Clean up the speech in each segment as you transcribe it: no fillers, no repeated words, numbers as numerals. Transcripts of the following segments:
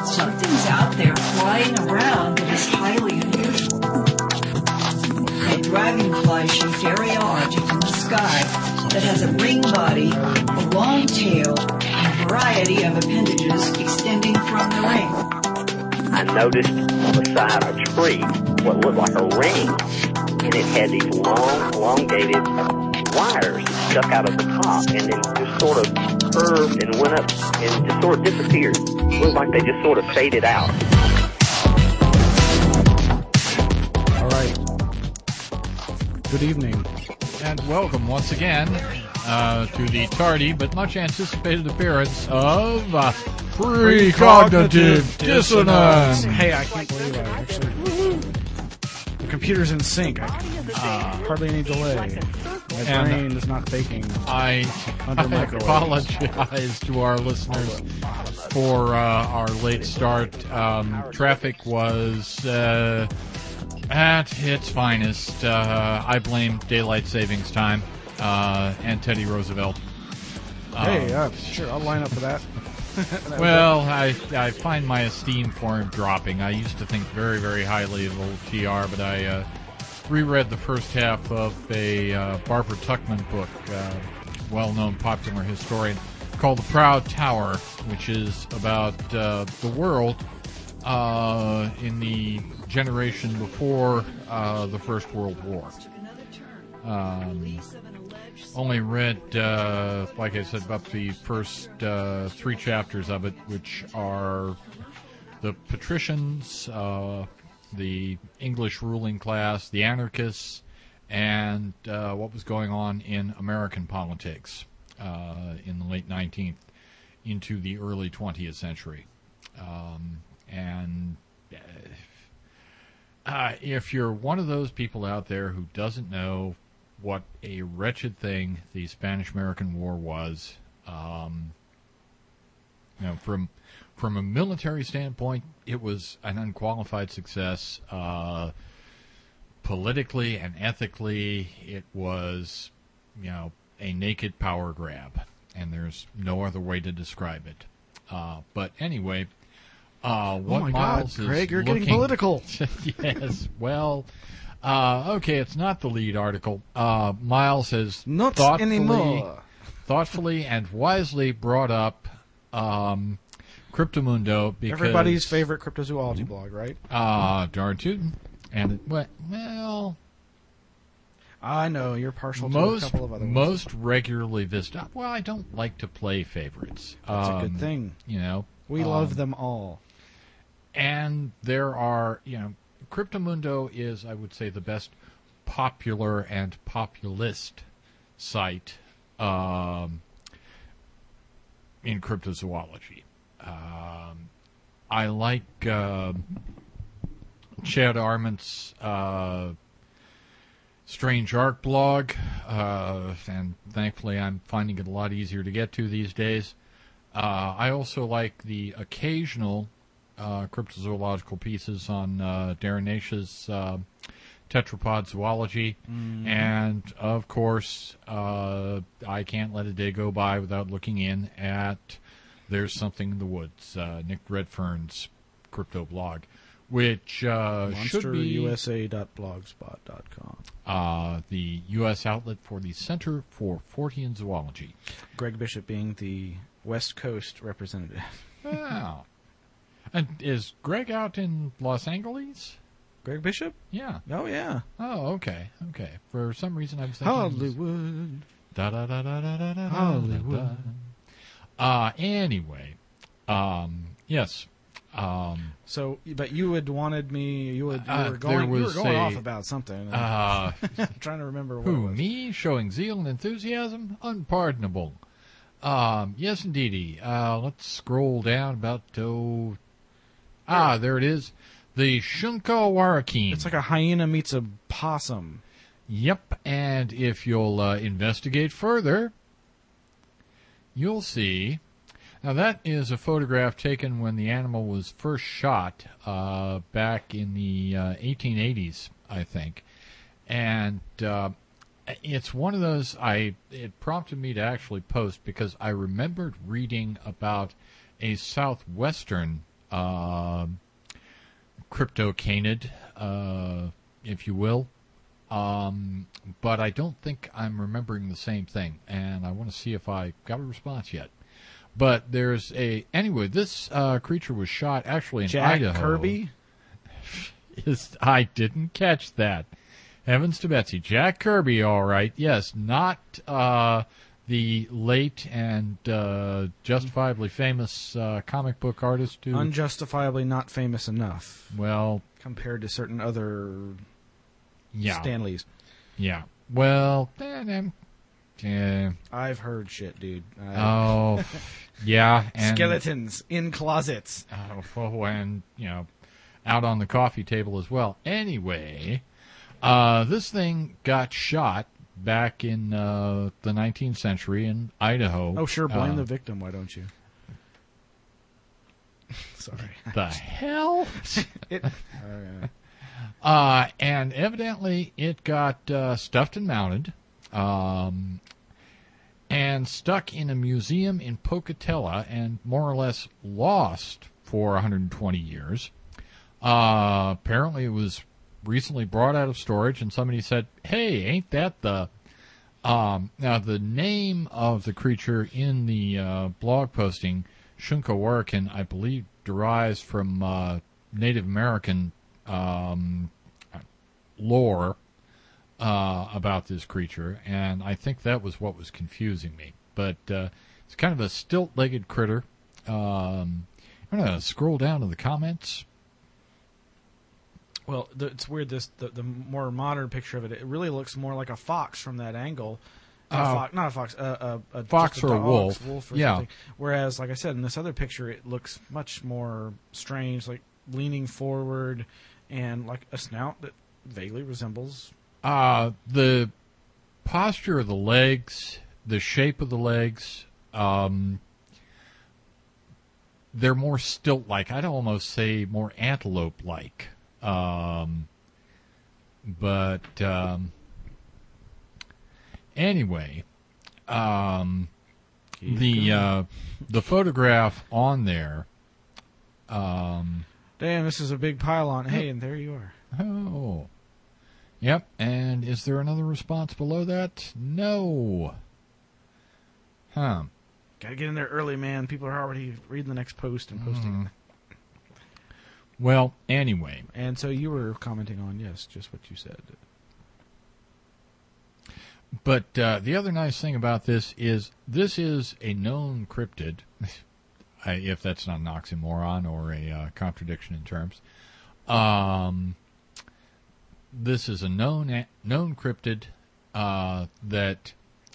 Something's out there flying around that is highly unusual. A dragonfly-shaped aerial object in the sky that has a ring body, a long tail, and a variety of appendages extending from the ring. I noticed on the side of a tree what looked like a ring, and it had these long, elongated wires that stuck out of the top, and then just sort of curved and went up and just sort of disappeared. It looked like they just sort of faded out. All right. Good evening. And welcome once again to the tardy but much anticipated appearance of Precognitive Dissonance. Hey, I can't believe I actually... The computer's in sync. Hardly any delay. My brain is not faking. I apologize to our listeners for our late start. Traffic was at its finest. I blame daylight savings time and Teddy Roosevelt. Hey, sure, I'll line up for that. Well, I find my esteem for him dropping. I used to think very, very highly of old TR, but I reread the first half of a Barbara Tuchman book, well-known popular historian, called The Proud Tower, which is about the world in the generation before the First World War. Only read, like I said, about the first 3 chapters of it, which are the patricians, the English ruling class, the anarchists, and what was going on in American politics in the late 19th into the early 20th century. If you're one of those people out there who doesn't know what a wretched thing the Spanish-American War was, from a military standpoint, it was an unqualified success. Politically and ethically, it was, a naked power grab, and there's no other way to describe it. But anyway, what my Miles God, Greg, you're looking, getting political. Yes, well. Okay, it's not the lead article. Miles has Not anymore. thoughtfully and wisely brought up Cryptomundo because Everybody's favorite cryptozoology blog, right? Darn tootin'. And well, I know you're partial to a couple of other ones. Most regularly visited. Well, I don't like to play favorites. That's a good thing. We love them all. And there are, Cryptomundo is, I would say, the best popular and populist site in cryptozoology. I like Chad Arment's Strange Ark blog, and thankfully I'm finding it a lot easier to get to these days. I also like the occasional cryptozoological pieces on Darren Naish's tetrapod zoology, and of course I can't let a day go by without looking in at There's Something in the Woods, Nick Redfern's crypto blog, which should be monsterusa.blogspot.com, the U.S. outlet for the Center for Fortean Zoology. Greg Bishop being the West Coast representative. Wow. And is Greg out in Los Angeles? Greg Bishop? Yeah. Oh, yeah. Oh, okay. Okay. For some reason I was thinking... Hollywood. Da-da-da-da-da-da-da. Hollywood. Anyway. Yes. So, but you had wanted me... You were going off about something. I'm trying to remember what it was. Me? Showing zeal and enthusiasm? Unpardonable. Yes, indeedy. Let's scroll down about to... there it is. The Shunko Warakeen. It's like a hyena meets a possum. Yep, and if you'll investigate further, you'll see... Now, that is a photograph taken when the animal was first shot back in the 1880s, I think. And it's one of those, it prompted me to actually post because I remembered reading about a southwestern cryptocanid, if you will. But I don't think I'm remembering the same thing, and I want to see if I got a response yet. But there's anyway, this creature was shot actually in Jack Idaho. Kirby? I didn't catch that. Heavens to Betsy. Jack Kirby, all right. Yes, not the late and justifiably famous comic book artist who... Unjustifiably not famous enough. Well... compared to certain other Stanleys. Yeah. Well, I've heard shit, dude. yeah. And, skeletons in closets. And, out on the coffee table as well. Anyway, this thing got shot back in the 19th century in Idaho. Oh, sure. Blame the victim, why don't you? Sorry. The hell? Yeah. And evidently it got stuffed and mounted and stuck in a museum in Pocatello and more or less lost for 120 years. Apparently it was recently brought out of storage, and somebody said, hey, ain't that the... now, the name of the creature in the blog posting, Shunkawarkan, I believe derives from Native American lore about this creature, and I think that was what was confusing me. But it's kind of a stilt-legged critter. I'm going to scroll down to the comments. Well, it's weird. The more modern picture of it, it really looks more like a fox from that angle. Not a fox. A fox or a wolf. Or something. Whereas, like I said, in this other picture, it looks much more strange, like leaning forward, and like a snout that vaguely resembles. The posture of the legs, the shape of the legs, they're more stilt-like. I'd almost say more antelope-like. Anyway, the photograph on there. Damn, this is a big pylon. Hey, and there you are. Oh, yep. And is there another response below that? No. Huh. Gotta get in there early, man. People are already reading the next post and posting. Well, anyway. And so you were commenting on, yes, just what you said. But the other nice thing about this is a known cryptid, if that's not an oxymoron or a contradiction in terms. This is a known cryptid that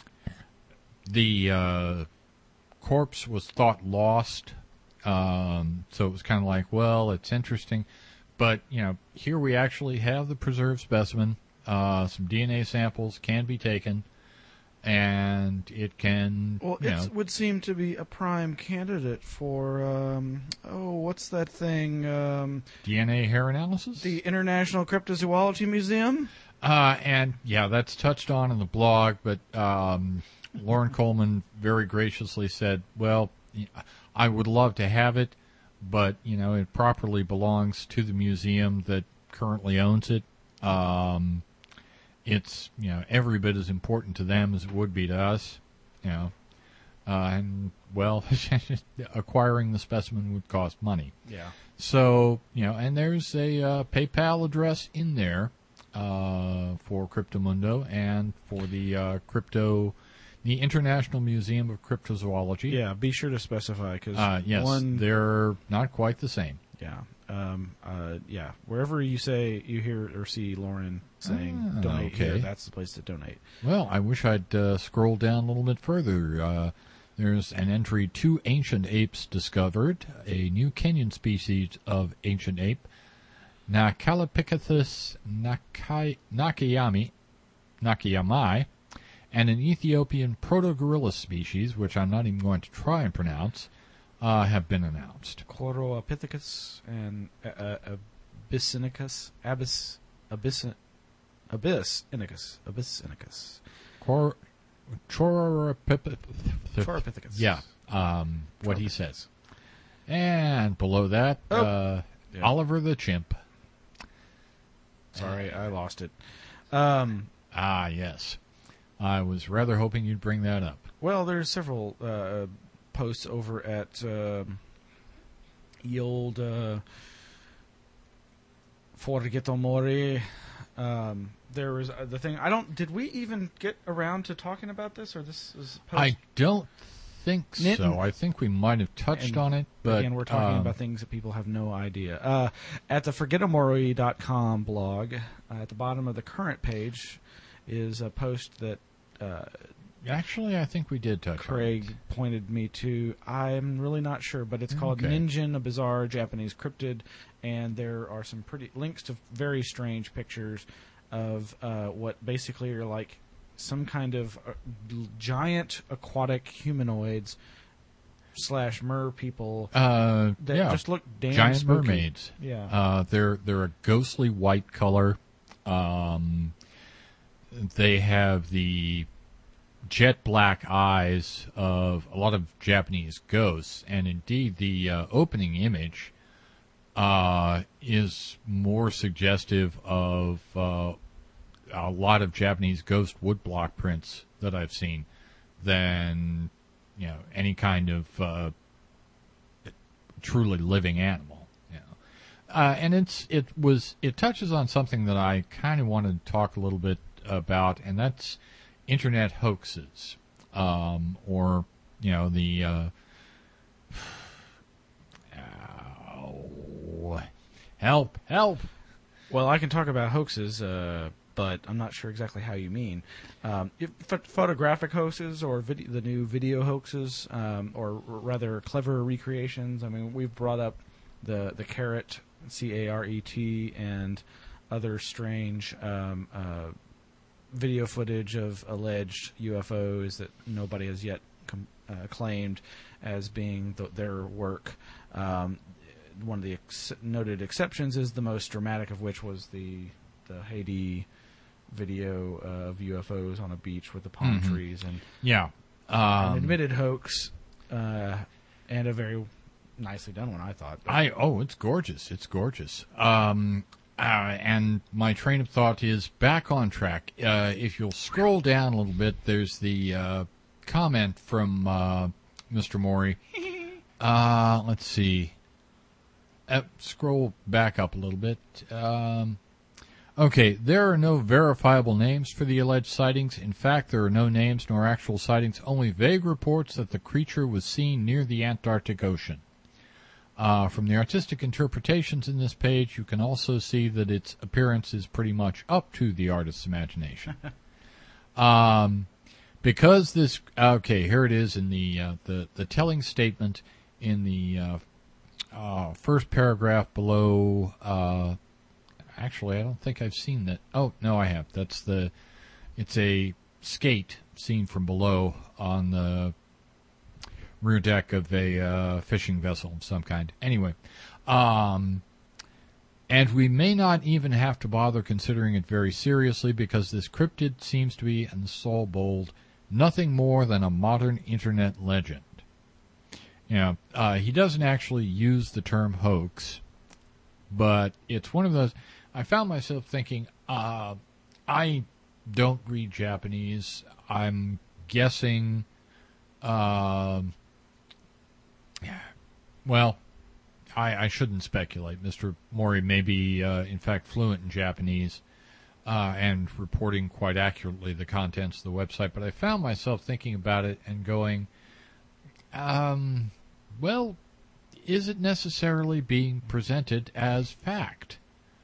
the corpse was thought lost. So it was kind of like, well, it's interesting. But, here we actually have the preserved specimen. Some DNA samples can be taken, and it can... Well, it would seem to be a prime candidate for, what's that thing? DNA hair analysis? The International Cryptozoology Museum? And, yeah, that's touched on in the blog, but Lauren Coleman very graciously said, well, I would love to have it, but, it properly belongs to the museum that currently owns it. It's, every bit as important to them as it would be to us, and, well, acquiring the specimen would cost money. Yeah. So, and there's a PayPal address in there for Cryptomundo and for the the International Museum of Cryptozoology. Yeah, be sure to specify, because yes, they're not quite the same. Yeah. Yeah. Wherever you hear or see Lauren saying donate here, that's the place to donate. Well, I wish I'd scroll down a little bit further. There's an entry, 2 ancient apes discovered, a new Kenyan species of ancient ape, Nacalopithecus nakayamai, and an Ethiopian proto-gorilla species, which I'm not even going to try and pronounce, have been announced. Chloroapithecus and Abyssinacus. Choroapithecus. Choroapithecus. Yeah, what he says. And below that, Yeah. Oliver the Chimp. Sorry, I lost it. Yes. I was rather hoping you'd bring that up. Well, there's several posts over at the old Forgetto Mori. There was the thing. Did we even get around to talking about this, or this is post? I don't think so. I think we might have touched on it, but again, we're talking about things that people have no idea. At the forgettomori.com blog, at the bottom of the current page, is a post that actually I think we did touch Craig on it. pointed me to. I'm really not sure, but it's called Ninjin, a bizarre Japanese cryptid, and there are some pretty links to very strange pictures of what basically are like some kind of giant aquatic humanoids / mer people that just look damn giant spooky. mermaids. Yeah, they're a ghostly white color. They have the jet black eyes of a lot of Japanese ghosts, and indeed the opening image is more suggestive of a lot of Japanese ghost woodblock prints that I've seen than any kind of truly living animal. And it touches on something that I kind of wanted to talk a little bit about, and that's internet hoaxes, or the help. Well, I can talk about hoaxes, but I'm not sure exactly how you mean. Photographic hoaxes or the new video hoaxes, or rather clever recreations. I mean, we've brought up the Caret, C-A-R-E-T, and other strange video footage of alleged UFOs that nobody has yet claimed as being their work. One of the noted exceptions is the most dramatic of which was the Haiti video of UFOs on a beach with the palm trees, and an admitted hoax, and a very nicely done one, I thought. It's gorgeous. It's gorgeous. And my train of thought is back on track. If you'll scroll down a little bit, there's the comment from Mr. Mori. Let's see. Scroll back up a little bit. Okay, there are no verifiable names for the alleged sightings. In fact, there are no names nor actual sightings, only vague reports that the creature was seen near the Antarctic Ocean. From the artistic interpretations in this page, you can also see that its appearance is pretty much up to the artist's imagination. Because this... Okay, here it is in the telling statement in the first paragraph below... actually, I don't think I've seen that. Oh, no, I have. It's a skate seen from below on the rear deck of a fishing vessel of some kind. Anyway, and we may not even have to bother considering it very seriously because this cryptid seems to be, and Saul bold, nothing more than a modern internet legend. He doesn't actually use the term hoax, but it's one of those... I found myself thinking, I don't read Japanese. I'm guessing... Well, I shouldn't speculate. Mr. Mori may be, in fact, fluent in Japanese and reporting quite accurately the contents of the website, but I found myself thinking about it and going, well, is it necessarily being presented as fact?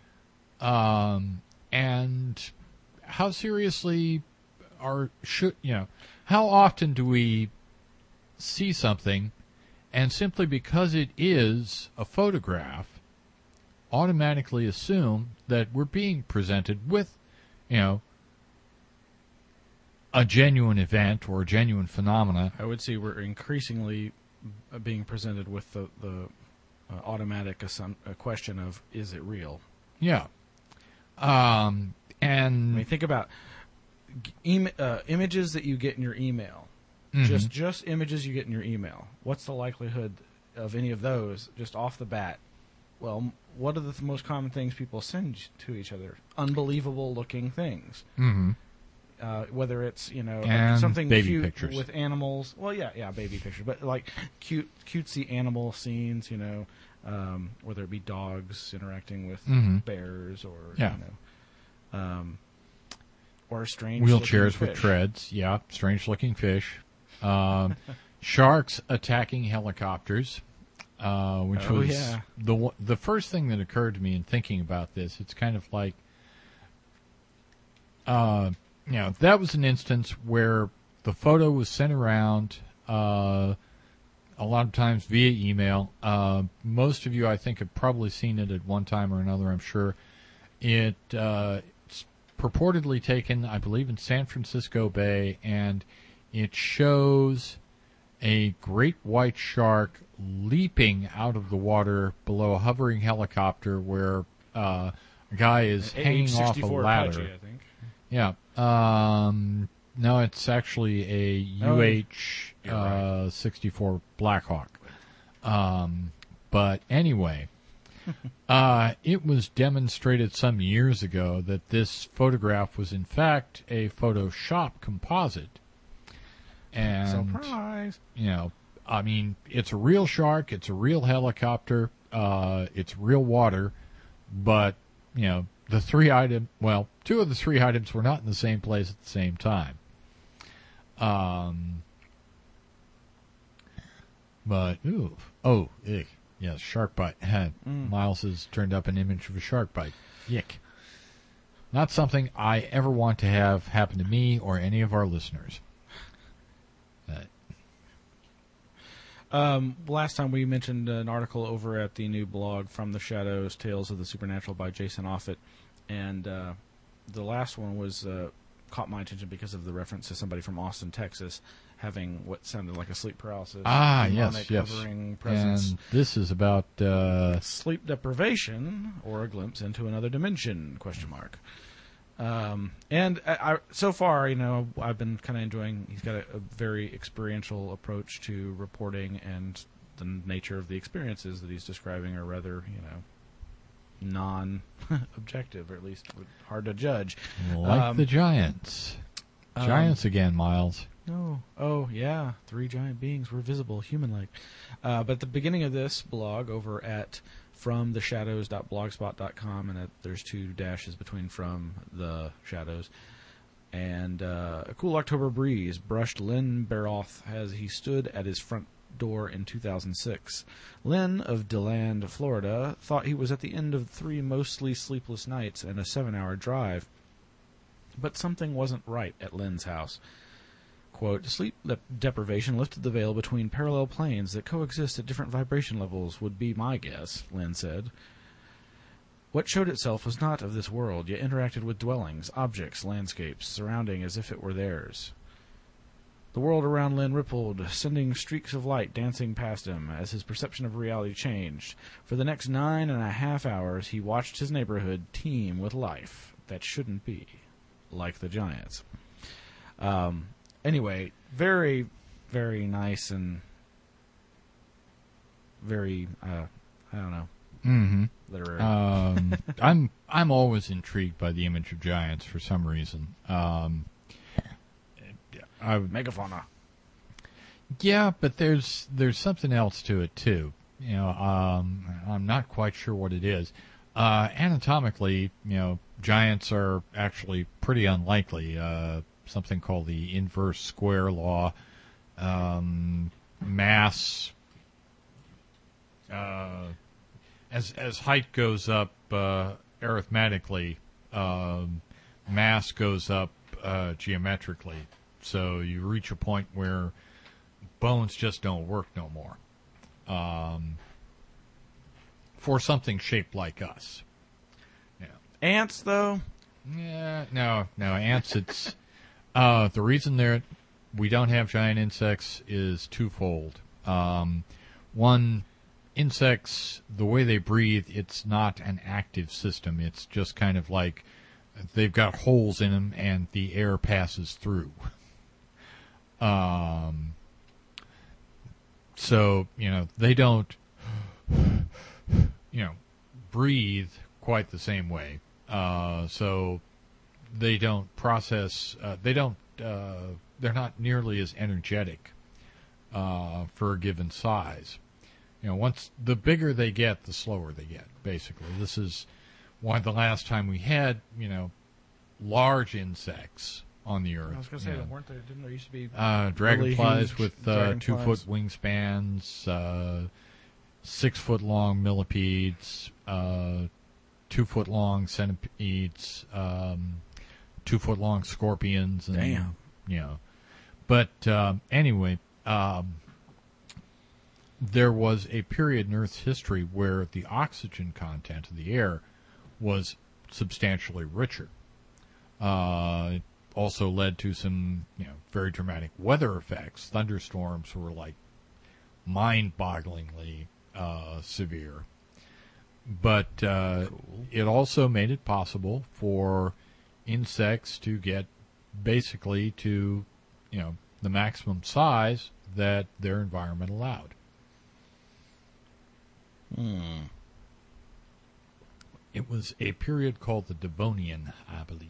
And how seriously how often do we see something and simply because it is a photograph, automatically assume that we're being presented with, a genuine event or a genuine phenomena? I would say we're increasingly being presented with the automatic question of, is it real? Yeah. And I mean, think about images that you get in your email. Mm-hmm. Just images you get in your email. What's the likelihood of any of those just off the bat, well, what are the most common things people send to each other? Unbelievable looking things. Mm-hmm. Whether it's, And something baby cute pictures. with animals. Well, yeah, baby pictures. But like cutesy animal scenes, whether it be dogs interacting with Mhm. bears or, Yeah. or strange Wheelchairs looking with fish. treads. Yeah, strange-looking fish. Sharks attacking helicopters, which Oh, was yeah. the first thing that occurred to me in thinking about this. It's kind of like, that was an instance where the photo was sent around a lot of times via email. Most of you, I think, have probably seen it at one time or another, I'm sure. It's purportedly taken, I believe, in San Francisco Bay, and it shows a great white shark leaping out of the water below a hovering helicopter where a guy is hanging off a AH-64 ladder. Apache, I think. Yeah. No, it's actually a UH 64 Blackhawk. But anyway, it was demonstrated some years ago that this photograph was in fact a Photoshop composite. And, Surprise! It's a real shark, it's a real helicopter, it's real water, but, two of the three items were not in the same place at the same time. Yes, shark bite. Miles has turned up an image of a shark bite. Yick. Not something I ever want to have happen to me or any of our listeners. Last time we mentioned an article over at the new blog From the Shadows, Tales of the Supernatural by Jason Offutt, and the last one was caught my attention because of the reference to somebody from Austin, Texas, having what sounded like a sleep paralysis. Yes. Hovering presence. And this is about Sleep deprivation or a glimpse into another dimension, ? And I so far, I've been kind of enjoying. He's got a very experiential approach to reporting, and the nature of the experiences that he's describing are rather, non-objective, or at least hard to judge. like the Giants. Giants again, Miles. No. Oh, yeah. 3 giant beings were visible, human-like. But at the beginning of this blog over at fromtheshadows.blogspot.com, and there's 2 dashes between from the shadows. And a cool October breeze brushed Lynn Baroth as he stood at his front door in 2006. Lynn of DeLand, Florida, thought he was at the end of 3 mostly sleepless nights and a 7-hour drive. But something wasn't right at Lynn's house. Quote, sleep deprivation lifted the veil between parallel planes that coexist at different vibration levels would be my guess, Lynn said. What showed itself was not of this world, yet interacted with dwellings, objects, landscapes, surrounding as if it were theirs. The world around Lynn rippled, sending streaks of light dancing past him as his perception of reality changed. For the next 9.5 hours, he watched his neighborhood teem with life that shouldn't be, like the Giants. Anyway, very, very nice and very, I don't know, literary. I'm always intrigued by the image of giants for some reason. Megafauna. Yeah, but there's something else to it too. I'm not quite sure what it is. Anatomically, giants are actually pretty unlikely. Something called the inverse square law. Mass, as height goes up arithmetically, mass goes up geometrically. So you reach a point where bones just don't work no more. For something shaped like us. Yeah. Ants, though? Yeah, no, ants, it's... the reason we don't have giant insects is twofold. One, insects, the way they breathe, it's not an active system. It's just kind of like they've got holes in them and the air passes through. So, they don't, breathe quite the same way. So they don't process, they're not nearly as energetic for a given size. Once the bigger they get, the slower they get, basically. This is why the last time we had, large insects on the Earth. I was going to say, didn't there used to be dragonflies with dragonflies? 2-foot wingspans, 6-foot-long millipedes, 2-foot-long centipedes, 2-foot-long scorpions. And, Damn. But anyway, there was a period in Earth's history where the oxygen content of the air was substantially richer. It also led to some, very dramatic weather effects. Thunderstorms were like mind-bogglingly severe. But it also made it possible for insects to get basically to, the maximum size that their environment allowed. It was a period called the Devonian, I believe.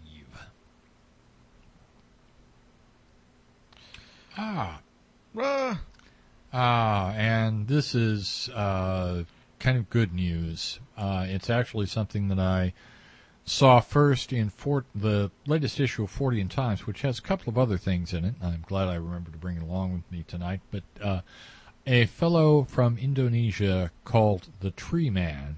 And this is kind of good news. It's actually something that I saw first in the latest issue of Fortean Times, which has a couple of other things in it. I'm glad I remembered to bring it along with me tonight. But a fellow from Indonesia called the Tree Man.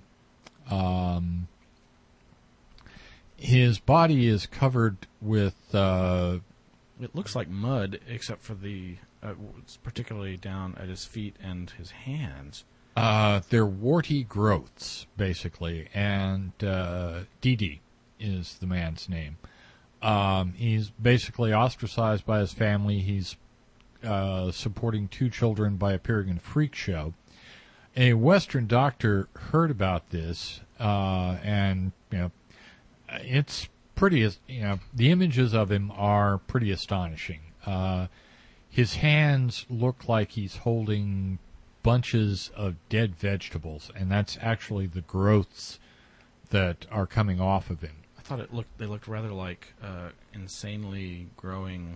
His body is covered with... it looks like mud, except for it's particularly down at his feet and his hands. They're warty growths, basically, and Didi is the man's name. He's basically ostracized by his family. He's supporting 2 children by appearing in a freak show. A Western doctor heard about this, and, it's pretty, the images of him are pretty astonishing. His hands look like he's holding bunches of dead vegetables, and that's actually the growths that are coming off of him. I thought they looked rather like insanely growing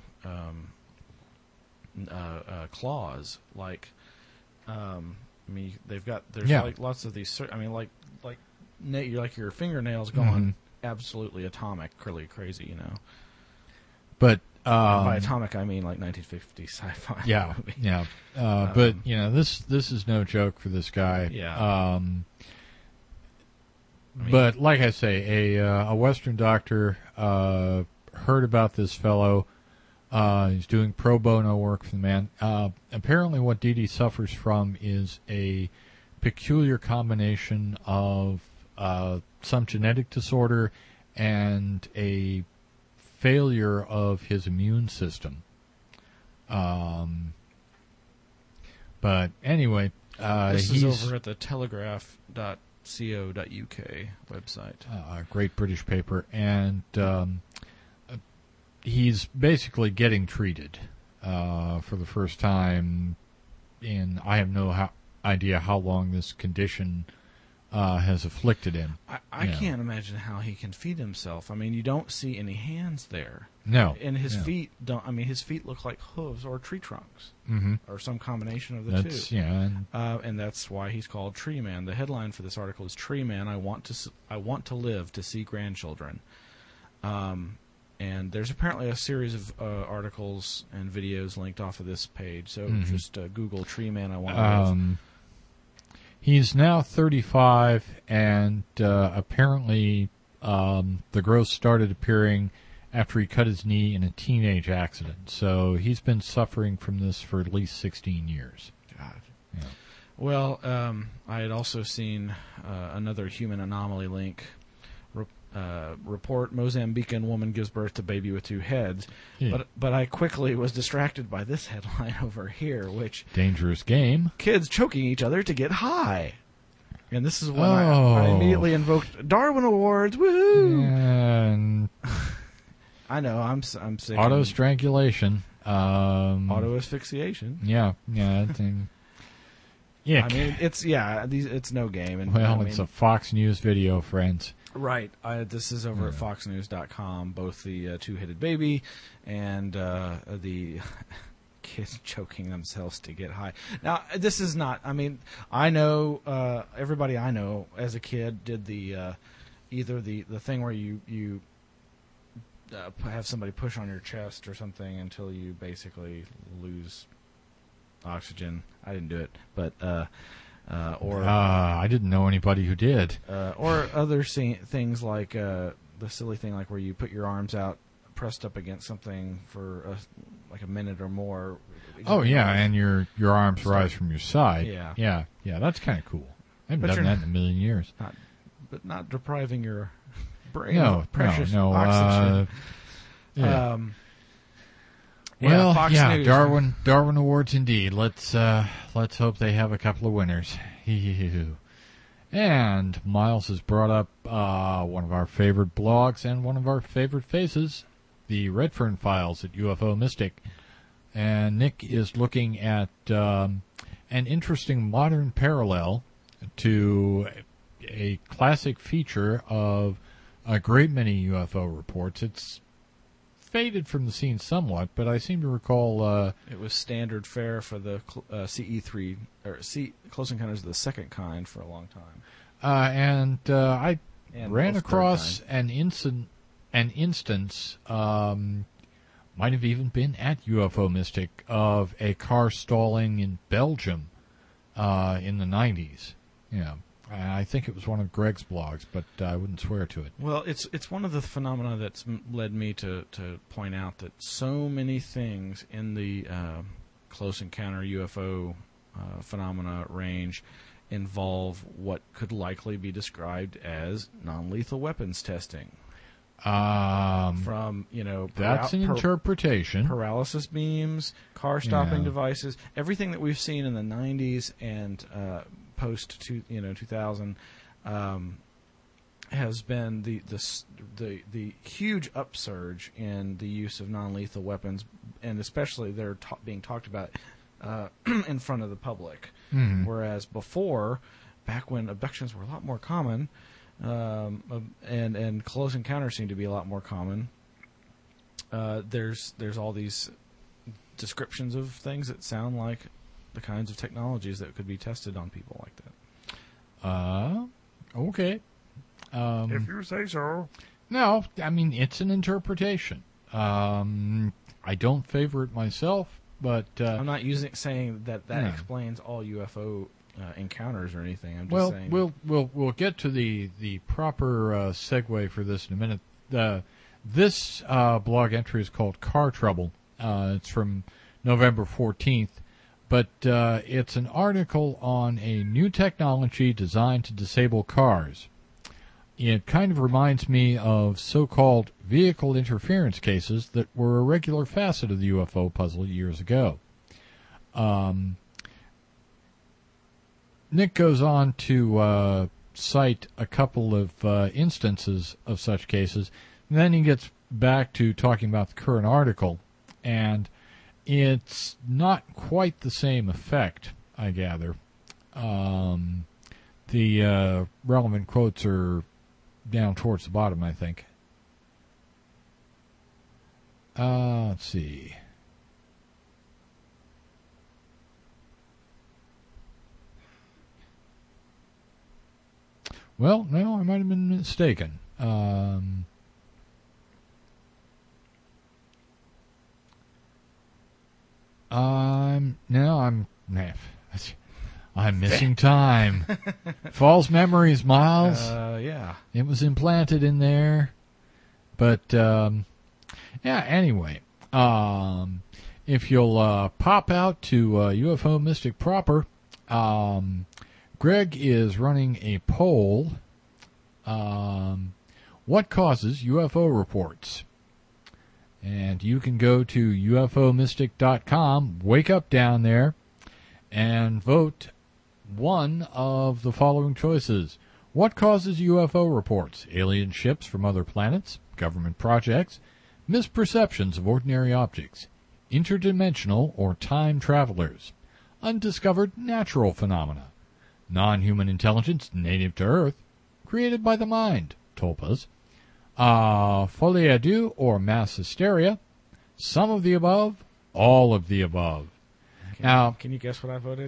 claws. Like, there's like lots of these. Like your fingernails going absolutely atomic, crazy, But by atomic, I mean like 1950 sci-fi. Yeah, movie. yeah. But this is no joke for this guy. Yeah. But like I say, a Western doctor heard about this fellow. He's doing pro bono work for the man. Apparently, what Didi suffers from is a peculiar combination of some genetic disorder and a failure of his immune system. But anyway, this is over at the telegraph.co.uk website. A great British paper, and he's basically getting treated for the first time in I have no idea how long this condition has afflicted him. I can't imagine how he can feed himself. I mean, you don't see any hands there. No. And his feet don't. I mean, his feet look like hooves or tree trunks, or some combination of the two. Yeah. And that's why he's called Tree Man. The headline for this article is "Tree Man, I want to live to see grandchildren." And there's apparently a series of articles and videos linked off of this page. So just Google Tree Man, I want to live. He's now 35, and apparently the growth started appearing after he cut his knee in a teenage accident. So he's been suffering from this for at least 16 years. God. Yeah. Well, I had also seen another human anomaly link. Report: Mozambican woman gives birth to baby with 2 heads. Yeah. But I quickly was distracted by this headline over here, which dangerous game. Kids choking each other to get high. And this is when I immediately invoked Darwin Awards. Woohoo! And I know I'm sick. Auto strangulation. Auto asphyxiation. Yeah. Yeah. I mean, it's no game. And Well, I it's mean, a Fox News video, friends. right. This is over at foxnews.com. Both the two-headed baby and the kids choking themselves to get high. Now, this is not. I mean, I know everybody I know as a kid did the either the thing where you have somebody push on your chest or something until you basically lose oxygen. I didn't do it, but I didn't know anybody who did. or other things like the silly thing like where you put your arms out pressed up against something for like a minute or more. Oh yeah, and your arms rise from your side. Yeah. Yeah. That's kind of cool. I haven't But done you're that in a million years. But not depriving your brain No, of precious no. oxygen. Yeah. Fox News. Darwin Awards indeed. Let's hope they have a couple of winners. And Miles has brought up one of our favorite blogs and one of our favorite faces, the Redfern Files at UFO Mystic. And Nick is looking at an interesting modern parallel to a classic feature of a great many UFO reports. It's faded from the scene somewhat, but I seem to recall it was standard fare for the CE3 or Close Encounters of the Second Kind for a long time. I And ran both across third an instance, might have even been at UFO Mystic, of a car stalling in Belgium in the 90s. Yeah. I think it was one of Greg's blogs, but I wouldn't swear to it. Well, it's one of the phenomena that's led me to point out that so many things in the close encounter UFO phenomena range involve what could likely be described as non-lethal weapons testing. From That's an interpretation. Paralysis beams, car stopping devices, everything that we've seen in the 90s and post 2000 has been the huge upsurge in the use of non-lethal weapons, and especially they're being talked about in front of the public. Mm-hmm. Whereas before, back when abductions were a lot more common, and close encounters seem to be a lot more common, there's all these descriptions of things that sound like the kinds of technologies that could be tested on people like that. Okay. If you say so. No, I mean, it's an interpretation. I don't favor it myself, but I'm not saying that explains all UFO encounters or anything. I'm just saying. We'll get to the proper segue for this in a minute. This blog entry is called Car Trouble. It's from November 14th, but it's an article on a new technology designed to disable cars. It kind of reminds me of so-called vehicle interference cases that were a regular facet of the UFO puzzle years ago. Nick goes on to cite a couple of instances of such cases, and then he gets back to talking about the current article, and it's not quite the same effect, I gather. The relevant quotes are down towards the bottom, I think. Let's see. Well, no, I might have been mistaken. I'm missing time. False memories, Miles. Yeah. It was implanted in there. But, anyway. If you'll pop out to UFO Mystic proper, Greg is running a poll. What causes UFO reports? And you can go to UFOmystic.com, wake up down there, and vote one of the following choices. What causes UFO reports? Alien ships from other planets, government projects, misperceptions of ordinary objects, interdimensional or time travelers, undiscovered natural phenomena, non-human intelligence native to Earth, created by the mind, tulpas, folie à deux or mass hysteria, some of the above, all of the above. Can you guess what I voted?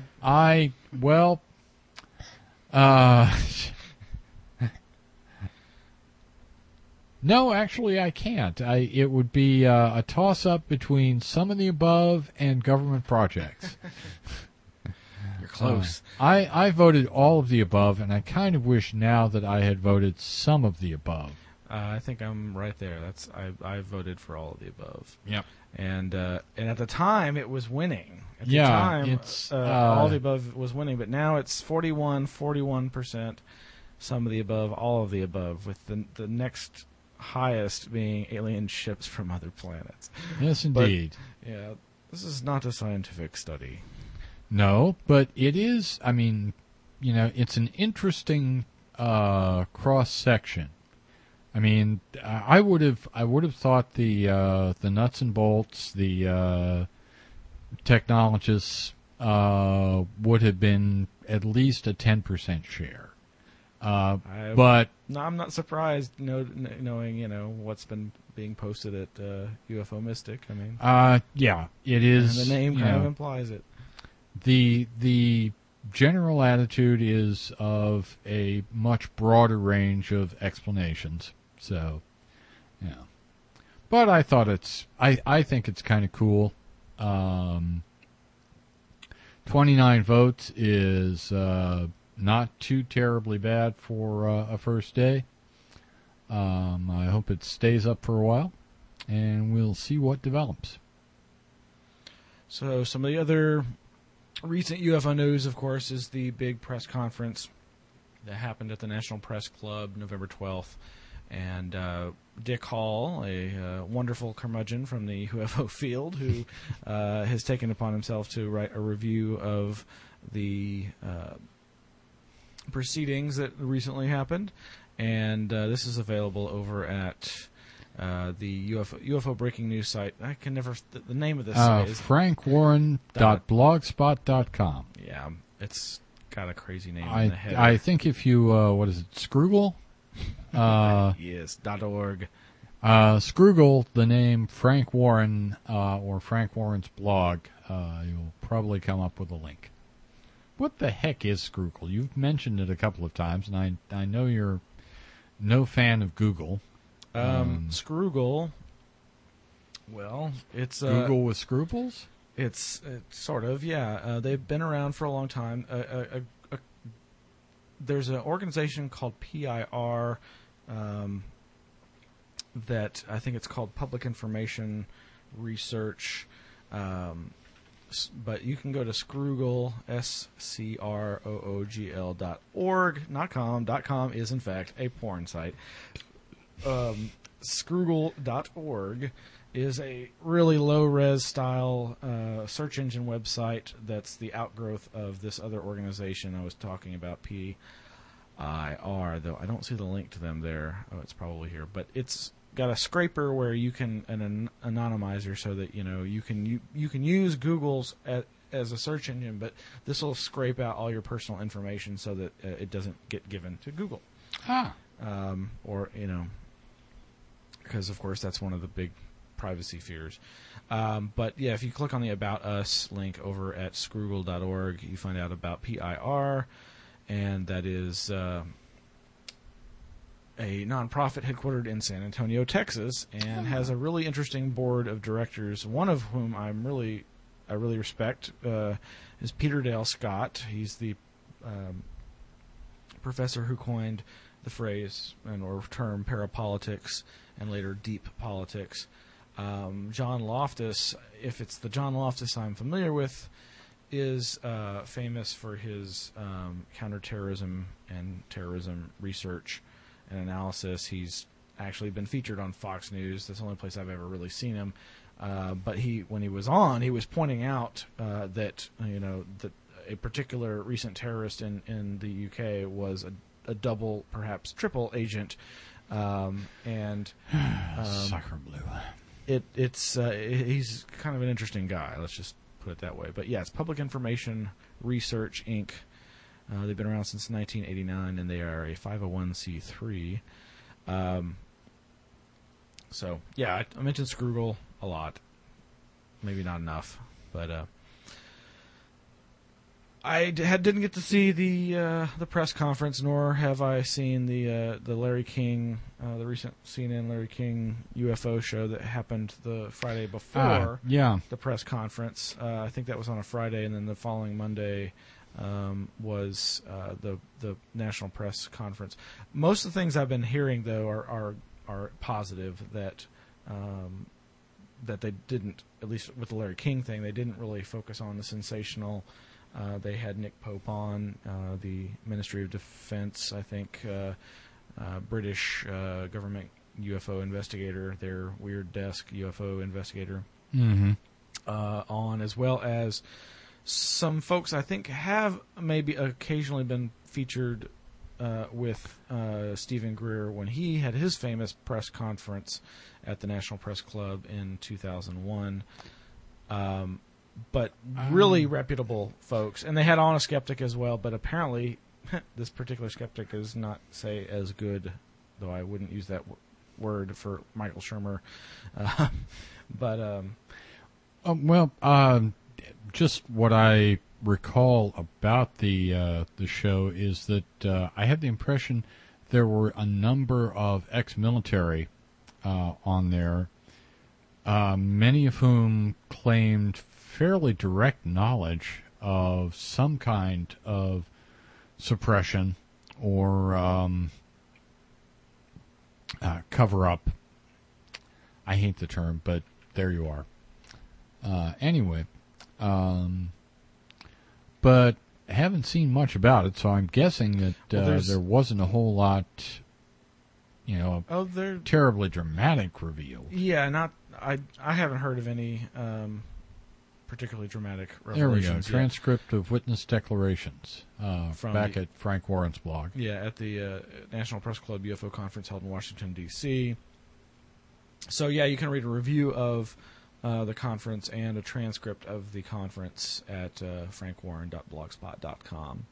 No, actually I can't. It would be a toss-up between some of the above and government projects. You're close. I voted all of the above, and I kind of wish now that I had voted some of the above. I think I'm right there. I voted for all of the above. Yep. And at the time it was winning. At the Yeah, time, it's, all of the above was winning, but now it's 41%, some of the above, all of the above, with the next highest being alien ships from other planets. Yes, indeed. But, yeah, this is not a scientific study. No, but it is. I mean, it's an interesting cross section. I mean, I would have thought the nuts and bolts, the technologists would have been at least a 10% share. But no, I'm not surprised knowing what's been being posted at UFO Mystic. I mean, yeah, it is. And the name kind of implies it. The general attitude is of a much broader range of explanations. So, yeah. But I thought I think it's kind of cool. 29 votes is not too terribly bad for a first day. I hope it stays up for a while, and we'll see what develops. So some of the other recent UFO news, of course, is the big press conference that happened at the National Press Club November 12th. And Dick Hall, a wonderful curmudgeon from the UFO field, who has taken upon himself to write a review of the proceedings that recently happened. And this is available over at the UFO breaking news site. I can never... The name of this site is... frankwarren.blogspot.com. Yeah, it's got a crazy name in the head. I think if you... what is it? Scroogle? Yes, .org. Scroogle the name Frank Warren or Frank Warren's blog. You'll probably come up with a link. What the heck is Scroogle? You've mentioned it a couple of times, and I know you're no fan of Google. Scroogle. Well, it's Google with scruples. It's sort of, yeah. They've been around for a long time. There's an organization called PIR that I think it's called Public Information Research. But you can go to Scroogle, SCROOGL.org, not com. .com is, in fact, a porn site. Scroogle.org is a really low-res style search engine website that's the outgrowth of this other organization I was talking about, PIR, though I don't see the link to them there. Oh, it's probably here. But it's got a scraper where you can, an anonymizer, so that you can use Google's as a search engine, but this will scrape out all your personal information so that it doesn't get given to Google. Because of course that's one of the big privacy fears. But yeah, if you click on the About Us link over at Scroogle.org, you find out about PIR, and that is a nonprofit headquartered in San Antonio, Texas, and has a really interesting board of directors. One of whom I really respect is Peter Dale Scott. He's the professor who coined the phrase or term parapolitics and later deep politics. John Loftus, if it's the John Loftus I'm familiar with, is famous for his counterterrorism and terrorism research and analysis. He's actually been featured on Fox News. That's the only place I've ever really seen him. But when he was on, he was pointing out that that a particular recent terrorist in the UK was a double, perhaps triple agent, and Sacre bleu. He's kind of an interesting guy. Let's just put it that way. But yeah, it's Public Information Research, Inc. They've been around since 1989, and they are a 501c3. So, yeah, I mentioned Scroogle a lot. Maybe not enough, but I didn't get to see the press conference, nor have I seen the Larry King, the recent CNN Larry King UFO show that happened the Friday before the press conference. I think that was on a Friday, and then the following Monday was the National Press Conference. Most of the things I've been hearing, though, are positive, that they didn't, at least with the Larry King thing, they didn't really focus on the sensational. They had Nick Pope on, the Ministry of Defense, I think, British government UFO investigator, their Weird Desk UFO investigator, on, as well as some folks I think have maybe occasionally been featured with Stephen Greer when he had his famous press conference at the National Press Club in 2001. But really reputable folks. And they had on a skeptic as well, but apparently this particular skeptic is not, say, as good, though I wouldn't use that word for Michael Shermer. Just what I recall about the show is that I had the impression there were a number of ex-military on there, many of whom claimed fairly direct knowledge of some kind of suppression or cover-up. I hate the term, but there you are. Anyway, but I haven't seen much about it, so I'm guessing that there wasn't a whole lot, terribly dramatic revealed. Yeah, I haven't heard of any particularly dramatic revelations. There we go. Transcript of witness declarations back at Frank Warren's blog. Yeah, at the National Press Club UFO conference held in Washington, D.C. So, yeah, you can read a review of the conference and a transcript of the conference at frankwarren.blogspot.com.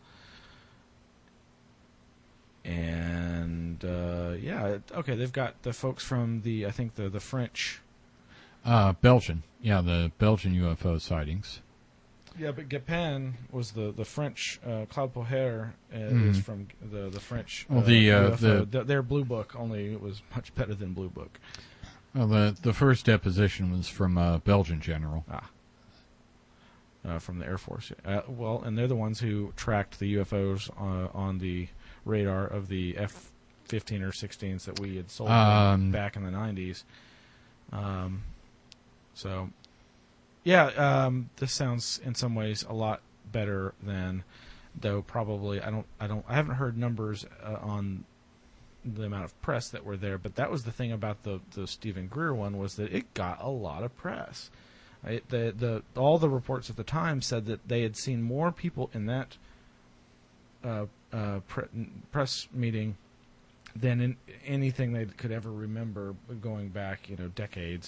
And, okay, they've got the folks from the French... Belgian. Yeah, the Belgian UFO sightings. Yeah, but Gepin was the French. Claude Poher is from the French. Well, UFO. Their Blue Book, only it was much better than Blue Book. Well, the first deposition was from a Belgian general. From the Air Force. And they're the ones who tracked the UFOs on the radar of the F-15 or 16s that we had sold back in the 90s. This sounds in some ways a lot better than, though probably I haven't heard numbers on the amount of press that were there, but that was the thing about the Stephen Greer one, was that it got a lot of press. All the reports at the time said that they had seen more people in that press meeting than in anything they could ever remember going back, decades.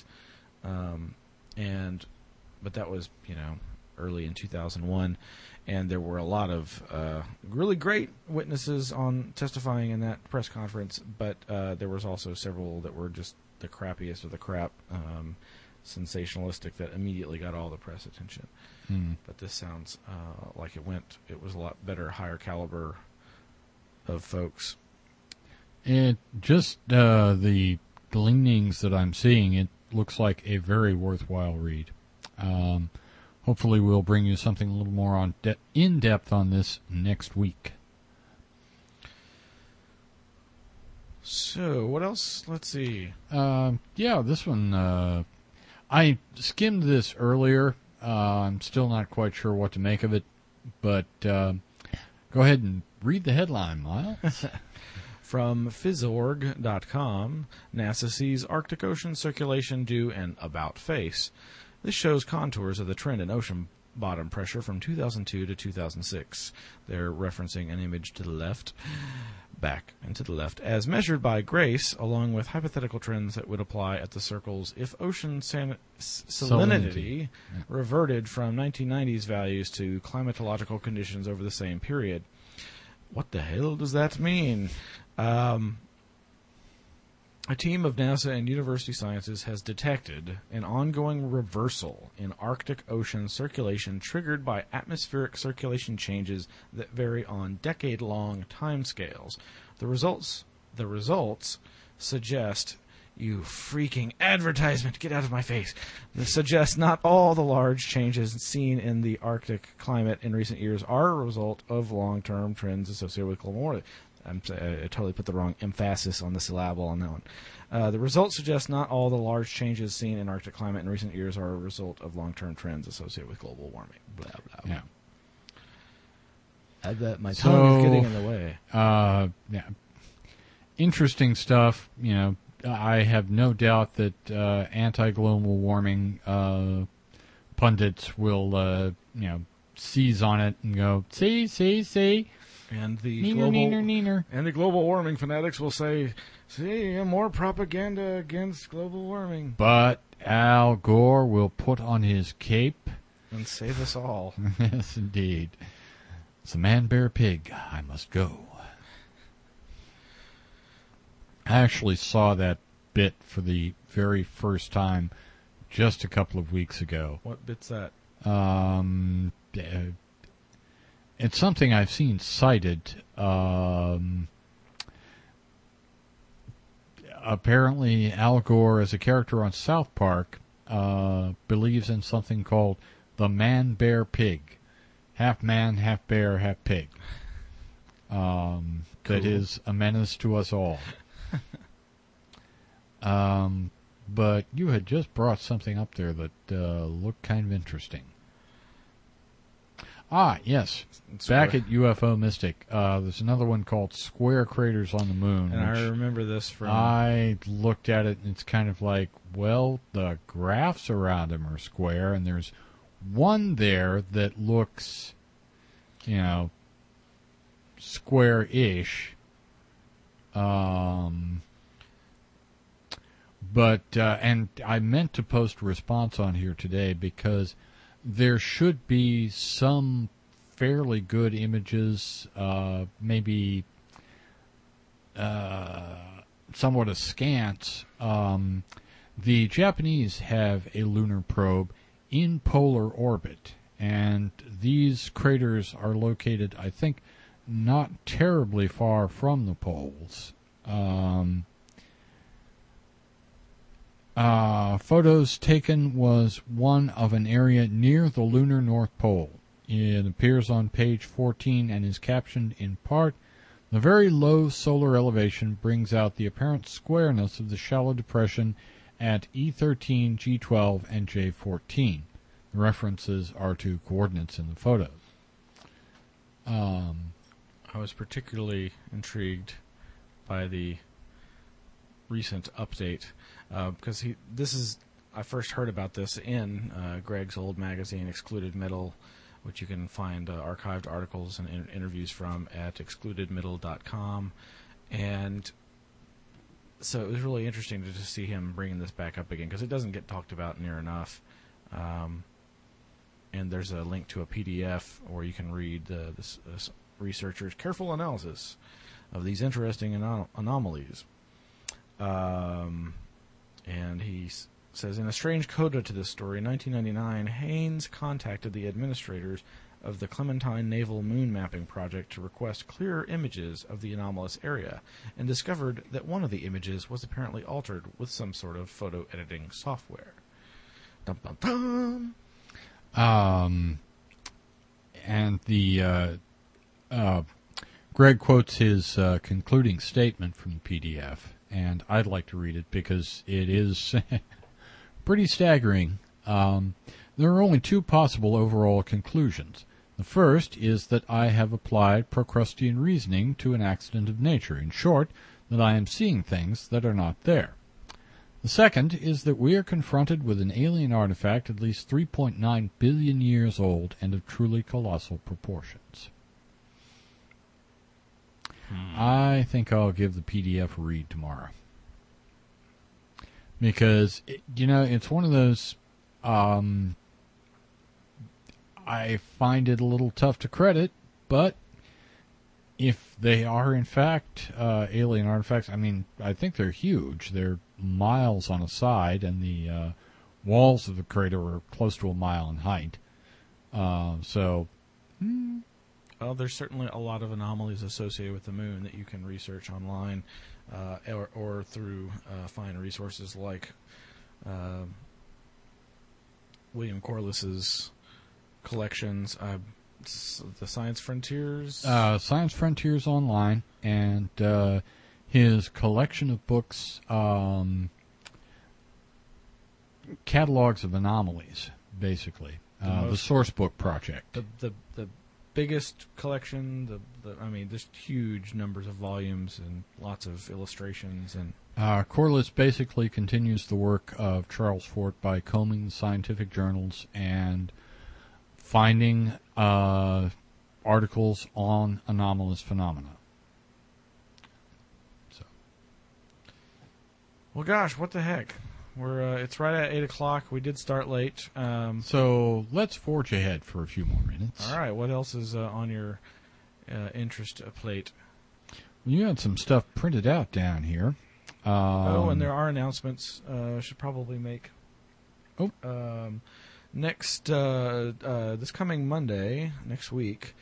But that was, early in 2001, and there were a lot of really great witnesses on testifying in that press conference, but there was also several that were just the crappiest of the crap, sensationalistic, that immediately got all the press attention. But this sounds like it was a lot better, higher caliber of folks. And just the gleanings that I'm seeing, it looks like a very worthwhile read. Hopefully we'll bring you something a little more in depth on this next week. So, what else? Let's see. This one, I skimmed this earlier. I'm still not quite sure what to make of it, but go ahead and read the headline, Miles. From Phys.org.com, NASA sees Arctic Ocean circulation due an about-face. This shows contours of the trend in ocean bottom pressure from 2002 to 2006. They're referencing an image to the left. back and to the left, as measured by GRACE, along with hypothetical trends that would apply at the circles if ocean salinity reverted from 1990s values to climatological conditions over the same period. What the hell does that mean? A team of NASA and University Sciences has detected an ongoing reversal in Arctic Ocean circulation triggered by atmospheric circulation changes that vary on decade-long timescales. The results suggest, you freaking advertisement, get out of my face, suggest not all the large changes seen in the Arctic climate in recent years are a result of long-term trends associated with global warming. I totally put the wrong emphasis on the syllable on that one. The results suggest not all the large changes seen in Arctic climate in recent years are a result of long-term trends associated with global warming. Blah, blah, blah. My tongue is getting in the way. Yeah. Interesting stuff. I have no doubt that anti-global warming pundits will, seize on it and go, see. And the neener. And the global warming fanatics will say, see, more propaganda against global warming. But Al Gore will put on his cape and save us all. Yes, indeed. It's a man, bear, pig. I must go. I actually saw that bit for the very first time just a couple of weeks ago. What bit's that? It's something I've seen cited. Apparently, Al Gore, as a character on South Park, believes in something called the man-bear-pig. Half man, half bear, half pig. Cool. That is a menace to us all. But you had just brought something up there that looked kind of interesting. Ah, yes. Back at UFO Mystic, there's another one called Square Craters on the Moon. And I remember this from... I looked at it, and it's kind of like, well, the graphs around them are square, and there's one there that looks, square-ish. But and I meant to post a response on here today because there should be some fairly good images, maybe somewhat askance. The Japanese have a lunar probe in polar orbit, and these craters are located, I think, not terribly far from the poles. Photos taken was one of an area near the lunar North Pole. It appears on page 14 and is captioned in part, "The very low solar elevation brings out the apparent squareness of the shallow depression at E13, G12, and J14. The references are to coordinates in the photos." I was particularly intrigued by the recent update because I first heard about this in Greg's old magazine, Excluded Middle, which you can find archived articles and interviews from at excludedmiddle.com. And so it was really interesting to just see him bringing this back up again because it doesn't get talked about near enough. And there's a link to a PDF where you can read this researcher's careful analysis of these interesting anomalies. And he says, in a strange coda to this story, in 1999, Haynes contacted the administrators of the Clementine Naval Moon Mapping Project to request clearer images of the anomalous area, and discovered that one of the images was apparently altered with some sort of photo editing software. Dum, dum, dum. And the Greg quotes his concluding statement from the PDF, and I'd like to read it because it is pretty staggering. There are only two possible overall conclusions. The first is that I have applied Procrustean reasoning to an accident of nature. In short, that I am seeing things that are not there. The second is that we are confronted with an alien artifact at least 3.9 billion years old and of truly colossal proportions. I think I'll give the PDF a read tomorrow. Because, it's one of those, I find it a little tough to credit, but if they are in fact alien artifacts, I think they're huge. They're miles on a side, and the walls of the crater are close to a mile in height. Well, there's certainly a lot of anomalies associated with the moon that you can research online or through fine resources like William Corliss's collections, the Science Frontiers. Science Frontiers Online, and his collection of books, catalogs of anomalies, basically. The Source Book Project. The biggest collection, there's huge numbers of volumes and lots of illustrations. And Corliss basically continues the work of Charles Fort by combing scientific journals and finding articles on anomalous phenomena. Well, gosh, what the heck? It's right at 8 o'clock. We did start late. So let's forge ahead for a few more minutes. All right. What else is on your interest plate? You had some stuff printed out down here. And there are announcements. Should probably make. Next, this coming Monday, next week,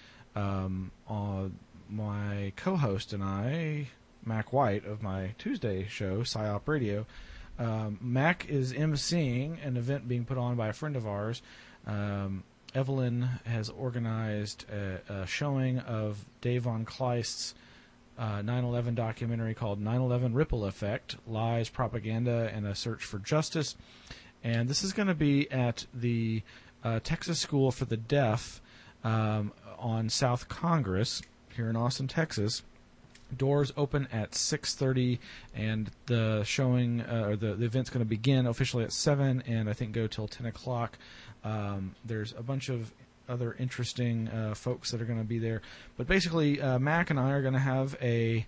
my co-host and I, Mac White of my Tuesday show, PsyOp Radio, Mac is emceeing an event being put on by a friend of ours. Evelyn has organized a showing of Dave von Kleist's 9/11 documentary called 9/11 Ripple Effect, Lies, Propaganda, and a Search for Justice. And this is going to be at the Texas School for the Deaf on South Congress here in Austin, Texas. Doors open at 6:30, and the showing or the event's going to begin officially at 7, and I think go till 10 o'clock. There's a bunch of other interesting folks that are going to be there, but basically, Mac and I are going to have a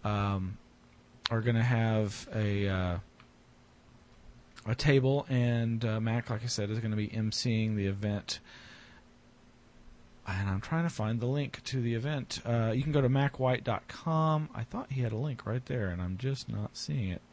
table, and Mac, like I said, is going to be emceeing the event. And I'm trying to find the link to the event. You can go to macwhite.com. I thought he had a link right there, and I'm just not seeing it.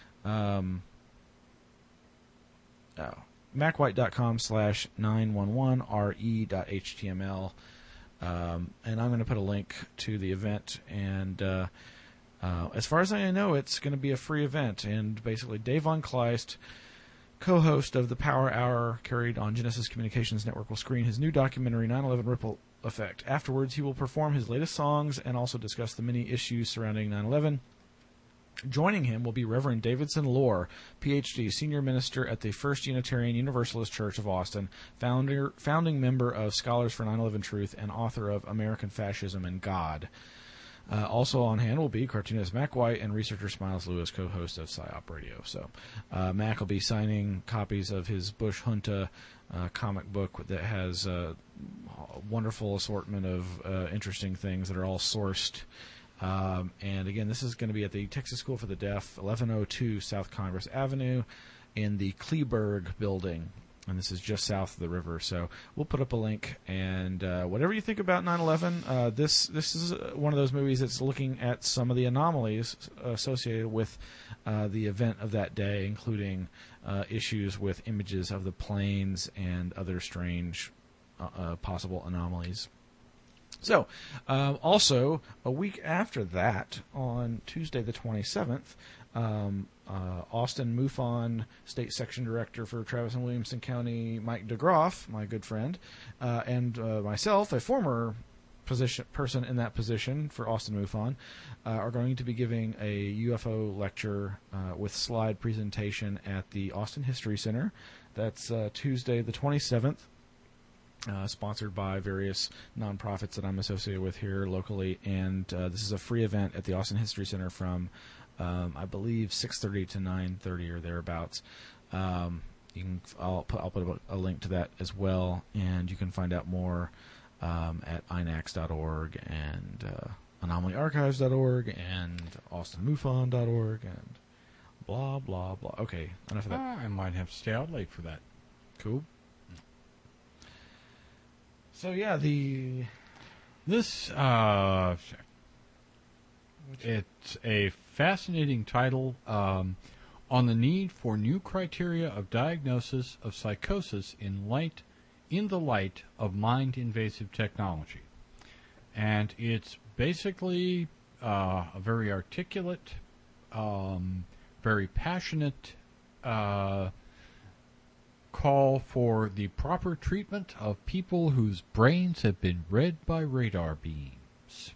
macwhite.com/911re.html. And I'm going to put a link to the event. And as far as I know, it's going to be a free event. And basically, Dave von Kleist, co-host of the Power Hour, carried on Genesis Communications Network, will screen his new documentary, 9/11 Ripple Effect. Afterwards, he will perform his latest songs and also discuss the many issues surrounding 9/11. Joining him will be Reverend Davidson Lohr, Ph.D., Senior Minister at the First Unitarian Universalist Church of Austin, founding member of Scholars for 9/11 Truth, and author of American Fascism and God. Also on hand will be cartoonist Mac White and researcher Smiles Lewis, co-host of PsyOp Radio. So Mac will be signing copies of his Bush Junta comic book that has a wonderful assortment of interesting things that are all sourced. And again, this is going to be at the Texas School for the Deaf, 1102 South Congress Avenue in the Kleberg building. And this is just south of the river. So we'll put up a link. And whatever you think about 9/11, this is one of those movies that's looking at some of the anomalies associated with the event of that day, including issues with images of the planes and other strange possible anomalies. So, also, a week after that, on Tuesday the 27th, Austin MUFON State Section Director for Travis and Williamson County, Mike DeGroff, my good friend, and myself, a former person in that position for Austin MUFON, are going to be giving a UFO lecture with slide presentation at the Austin History Center. That's Tuesday the 27th. Sponsored by various nonprofits that I'm associated with here locally, and this is a free event at the Austin History Center from, I believe, 6:30 to 9:30 or thereabouts. I'll put a link to that as well, and you can find out more at inax.org and AnomalyArchives.org and AustinMUFON.org and blah, blah, blah. Okay, enough of that. I might have to stay out late for that. Cool. So, yeah, This, it's a fascinating title on the need for new criteria of diagnosis of psychosis in the light of mind-invasive technology. And it's basically a very articulate, very passionate call for the proper treatment of people whose brains have been read by radar beams.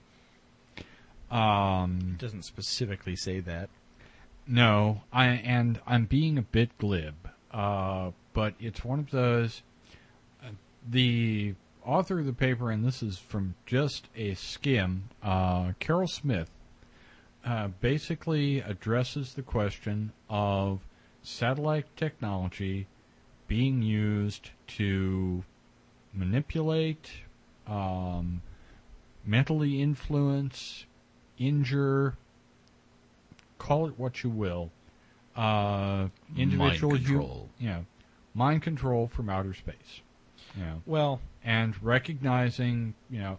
it doesn't specifically say that. No, I'm being a bit glib, but it's one of those. The author of the paper, and this is from just a skim, Carol Smith, basically addresses the question of satellite technology being used to manipulate, mentally influence, injure, call it what you will, individuals. Mind control. Mind control from outer space. Well, and recognizing,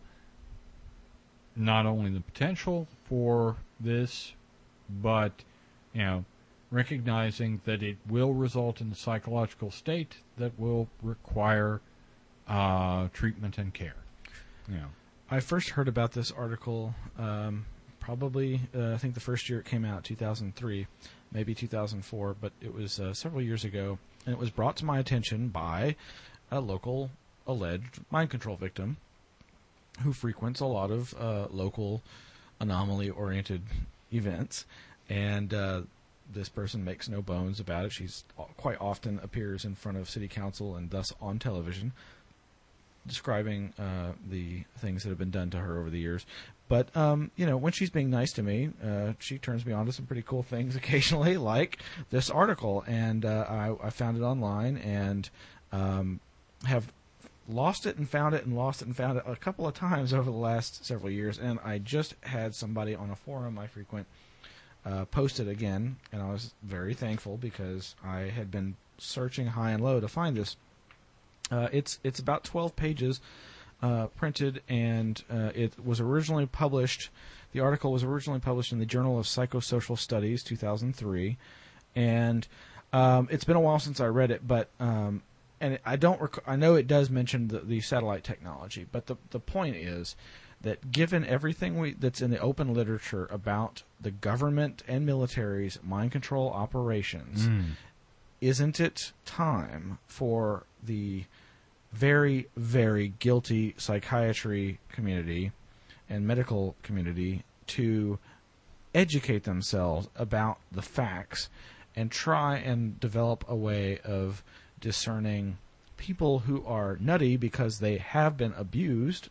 not only the potential for this, but, recognizing that it will result in a psychological state that will require treatment and care. I first heard about this article probably, I think the first year it came out, 2003, maybe 2004, but it was several years ago, and it was brought to my attention by a local alleged mind control victim who frequents a lot of local anomaly-oriented events, and this person makes no bones about it. She's quite often appears in front of city council and thus on television, describing the things that have been done to her over the years. But, when she's being nice to me, she turns me on to some pretty cool things occasionally, like this article. And I found it online and have lost it and found it and lost it and found it a couple of times over the last several years. And I just had somebody on a forum I frequent post it again, and I was very thankful because I had been searching high and low to find this. It's about 12 pages printed, and it was originally published. The article was originally published in the Journal of Psychosocial Studies, 2003, and it's been a while since I read it, but and I don't. I know it does mention the satellite technology, but the point is that given everything that's in the open literature about the government and military's mind control operations, isn't it time for the very, very guilty psychiatry community and medical community to educate themselves about the facts and try and develop a way of discerning people who are nutty because they have been abused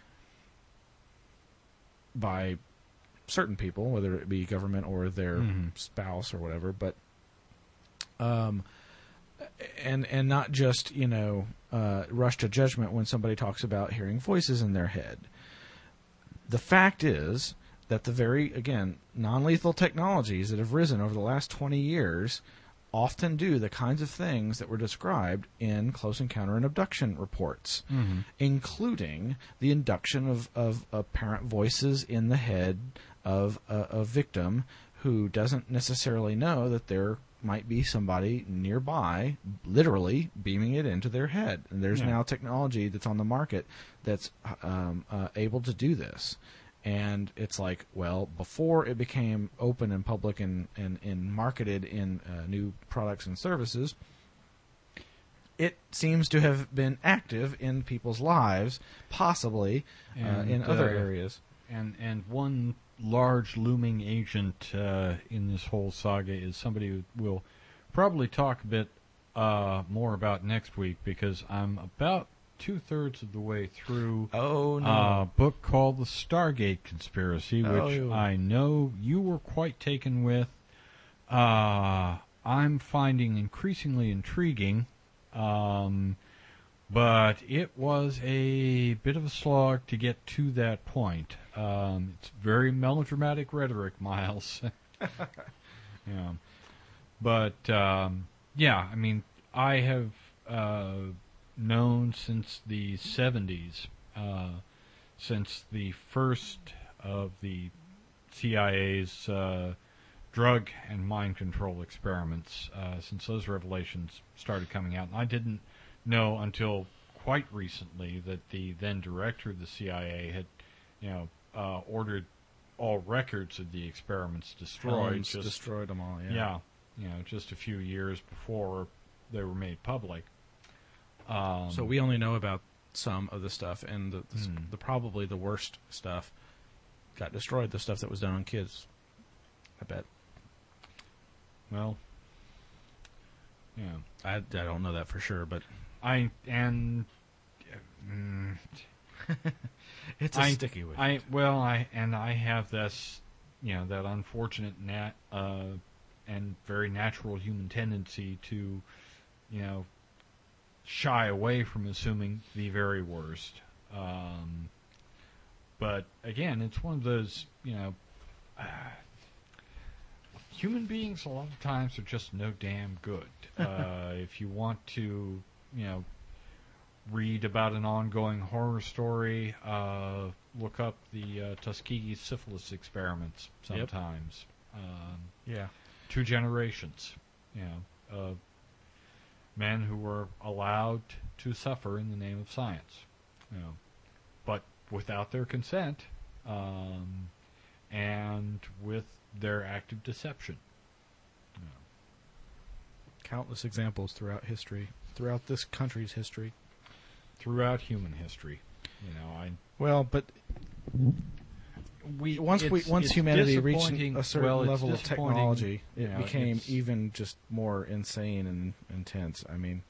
by certain people, whether it be government or their spouse or whatever, but and not just rush to judgment when somebody talks about hearing voices in their head. The fact is that the very, again, non-lethal technologies that have risen over the last 20 years often do the kinds of things that were described in close encounter and abduction reports, including the induction of apparent voices in the head of a victim who doesn't necessarily know that there might be somebody nearby literally beaming it into their head. And there's now technology that's on the market that's able to do this. And it's like, well, before it became open and public and marketed in new products and services, it seems to have been active in people's lives, possibly in other areas. And one large looming agent in this whole saga is somebody who we'll probably talk a bit more about next week, because I'm about 2/3 of the way through a book called The Stargate Conspiracy, which I know you were quite taken with. I'm finding increasingly intriguing, But it was a bit of a slog to get to that point. It's very melodramatic rhetoric, Miles. Yeah. But, yeah, I mean, I have known since the 70s, since the first of the CIA's drug and mind control experiments, since those revelations started coming out. And I didn't know until quite recently that the then director of the CIA had, ordered all records of the experiments destroyed. Destroyed them all, yeah. Yeah, just a few years before they were made public. So we only know about some of the stuff, and the probably the worst stuff got destroyed. The stuff that was done on kids, I bet. Well, yeah, I don't know that for sure, but it's a sticky wicket. I have this, that unfortunate and very natural human tendency to, shy away from assuming the very worst. But again, it's one of those, human beings a lot of times are just no damn good. If you want to, read about an ongoing horror story, look up the Tuskegee syphilis experiments sometimes. Yeah. 2 generations, of men who were allowed to suffer in the name of science, but without their consent, and with their active deception. Countless examples throughout history, throughout this country's history. Throughout human history, but once humanity reached a certain level of technology, it became even just more insane and intense. I mean,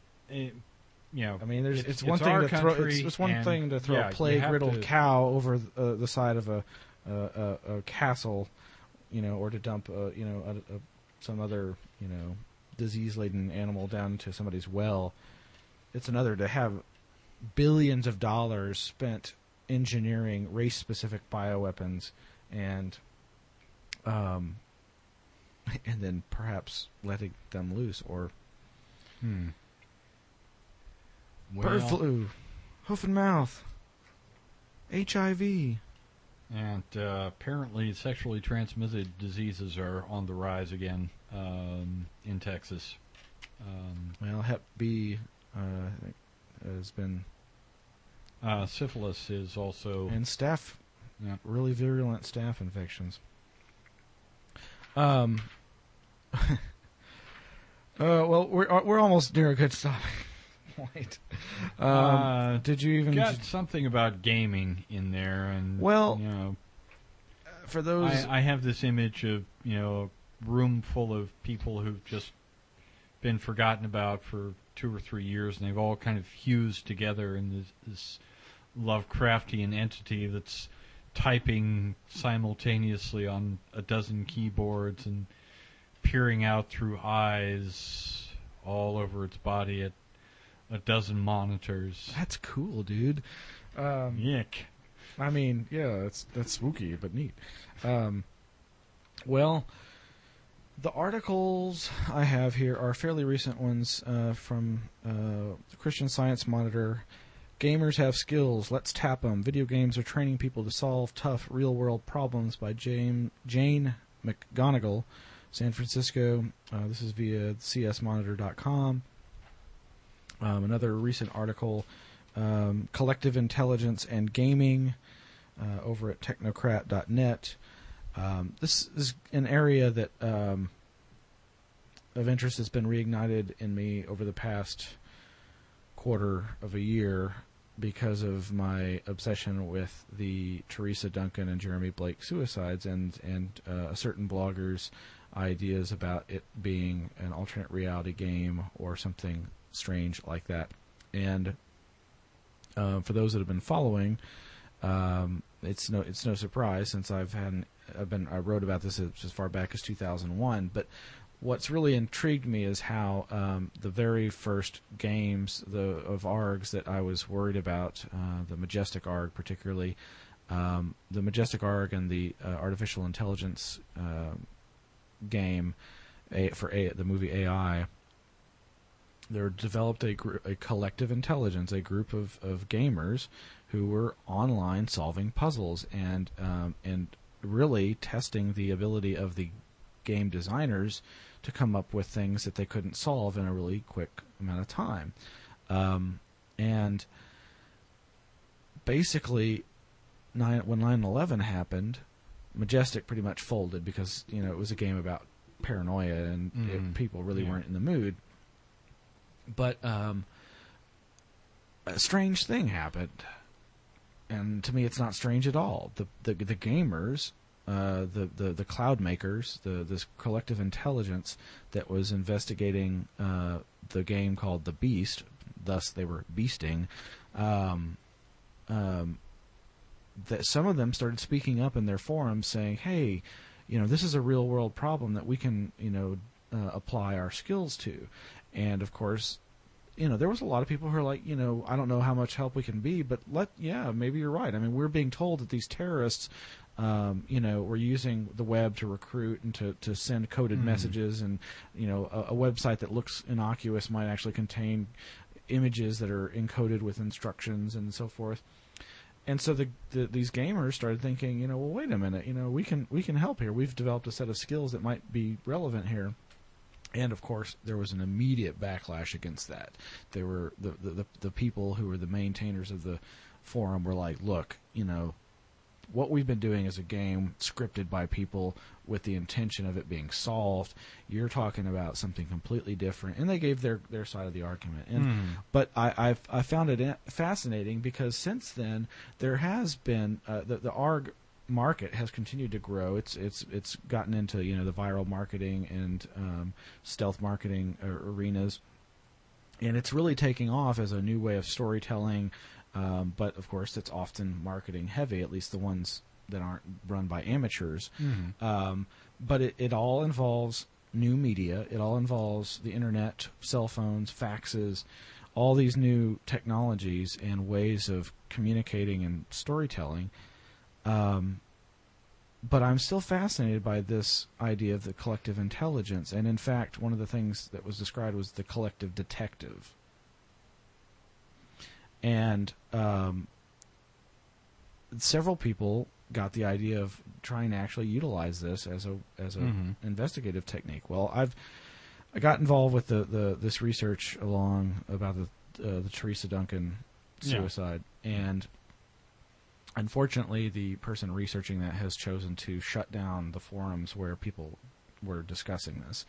it's one thing to throw a plague-riddled cow over the side of a castle, or to dump some other disease-laden animal down to somebody's well. It's another to have billions of dollars spent engineering race-specific bioweapons and then perhaps letting them loose, or bird flu, hoof and mouth, HIV. And apparently sexually transmitted diseases are on the rise again in Texas. Hep B has been... syphilis is also... And staph, really virulent staph infections. Well, we're almost near a good stopping point. Did you even... Got something about gaming in there, and... Well, for those... I have this image of, a room full of people who've just been forgotten about for 2 or 3 years, and they've all kind of fused together in this Lovecraftian entity that's typing simultaneously on a dozen keyboards and peering out through eyes all over its body at a dozen monitors. That's cool, dude. Yick. I mean, yeah, that's spooky, but neat. Well, the articles I have here are fairly recent ones from the Christian Science Monitor. Gamers have skills. Let's tap them. Video games are training people to solve tough real-world problems by Jane McGonigal, San Francisco. This is via csmonitor.com. Another recent article, Collective Intelligence and Gaming, over at technocrat.net. This is an area that of interest that's been reignited in me over the past quarter of a year because of my obsession with the Teresa Duncan and Jeremy Blake suicides and a certain blogger's ideas about it being an alternate reality game or something strange like that. And for those that have been following, it's no surprise since I wrote about this as far back as 2001. But what's really intrigued me is how the very first games of ARGs that I was worried about, the Majestic ARG particularly, the Majestic ARG and the artificial intelligence game for the movie AI, they developed a collective intelligence, a group of gamers who were online solving puzzles and really testing the ability of the game designers to come up with things that they couldn't solve in a really quick amount of time. And basically, when 9/11 happened, Majestic pretty much folded because it was a game about paranoia and people really weren't in the mood. But a strange thing happened, and to me, it's not strange at all. The gamers, the cloud makers, this collective intelligence that was investigating the game called The Beast, thus they were beasting. That some of them started speaking up in their forums, saying, "Hey, this is a real world problem that we can, apply our skills to." And of course, there was a lot of people who are like, I don't know how much help we can be, but maybe you're right. I mean, we're being told that these terrorists, were using the web to recruit and to send coded messages, and a website that looks innocuous might actually contain images that are encoded with instructions and so forth. And so these gamers started thinking, well, wait a minute, we can help here. We've developed a set of skills that might be relevant here. And of course, there was an immediate backlash against that. There were the people who were the maintainers of the forum were like, look, what we've been doing is a game scripted by people with the intention of it being solved. You're talking about something completely different. And they gave their side of the argument. But I found it fascinating because since then there has been the ARG market has continued to grow. It's gotten into the viral marketing and stealth marketing arenas, and it's really taking off as a new way of storytelling. But of course, it's often marketing heavy, at least the ones that aren't run by amateurs. But it all involves new media. It all involves the internet, cell phones, faxes, all these new technologies and ways of communicating and storytelling. But I'm still fascinated by this idea of the collective intelligence. And in fact, one of the things that was described was the collective detective. And several people got the idea of trying to actually utilize this as a investigative technique. Well, I got involved with this research about the Teresa Duncan suicide, and unfortunately, the person researching that has chosen to shut down the forums where people were discussing this.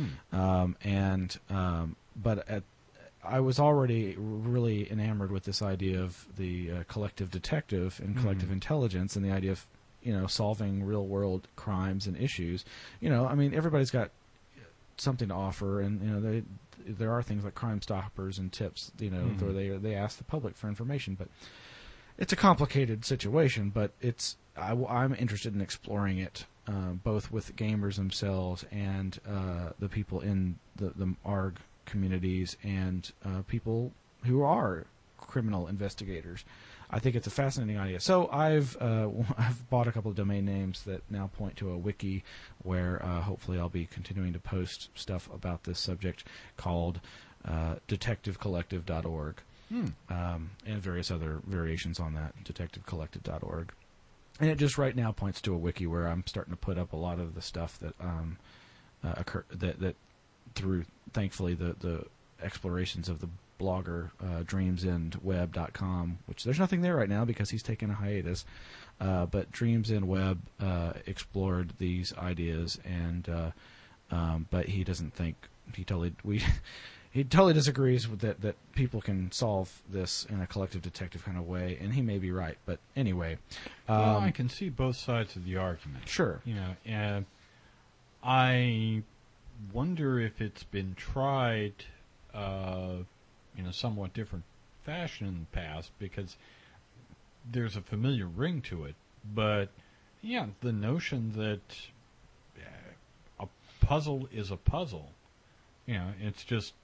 But I was already really enamored with this idea of the collective detective and collective intelligence, and the idea of solving real world crimes and issues. I mean, everybody's got something to offer, and there are things like Crime Stoppers and tips, where they ask the public for information, but it's a complicated situation. But I'm interested in exploring it, both with gamers themselves and the people in the ARG communities and people who are criminal investigators. I think it's a fascinating idea. So I've bought a couple of domain names that now point to a wiki where hopefully I'll be continuing to post stuff about this subject called detectivecollective.org and various other variations on that, detectivecollective.org. And it just right now points to a wiki where I'm starting to put up a lot of the stuff that that through, thankfully, the explorations of the blogger DreamsEndWeb.com, which there's nothing there right now because he's taken a hiatus. But DreamsEndWeb explored these ideas, and but he doesn't think he totally disagrees with that people can solve this in a collective detective kind of way, and he may be right. But anyway, well, I can see both sides of the argument. Sure, and I wonder if it's been tried in a somewhat different fashion in the past, because there's a familiar ring to it. But the notion that a puzzle is a puzzle. You know, it's just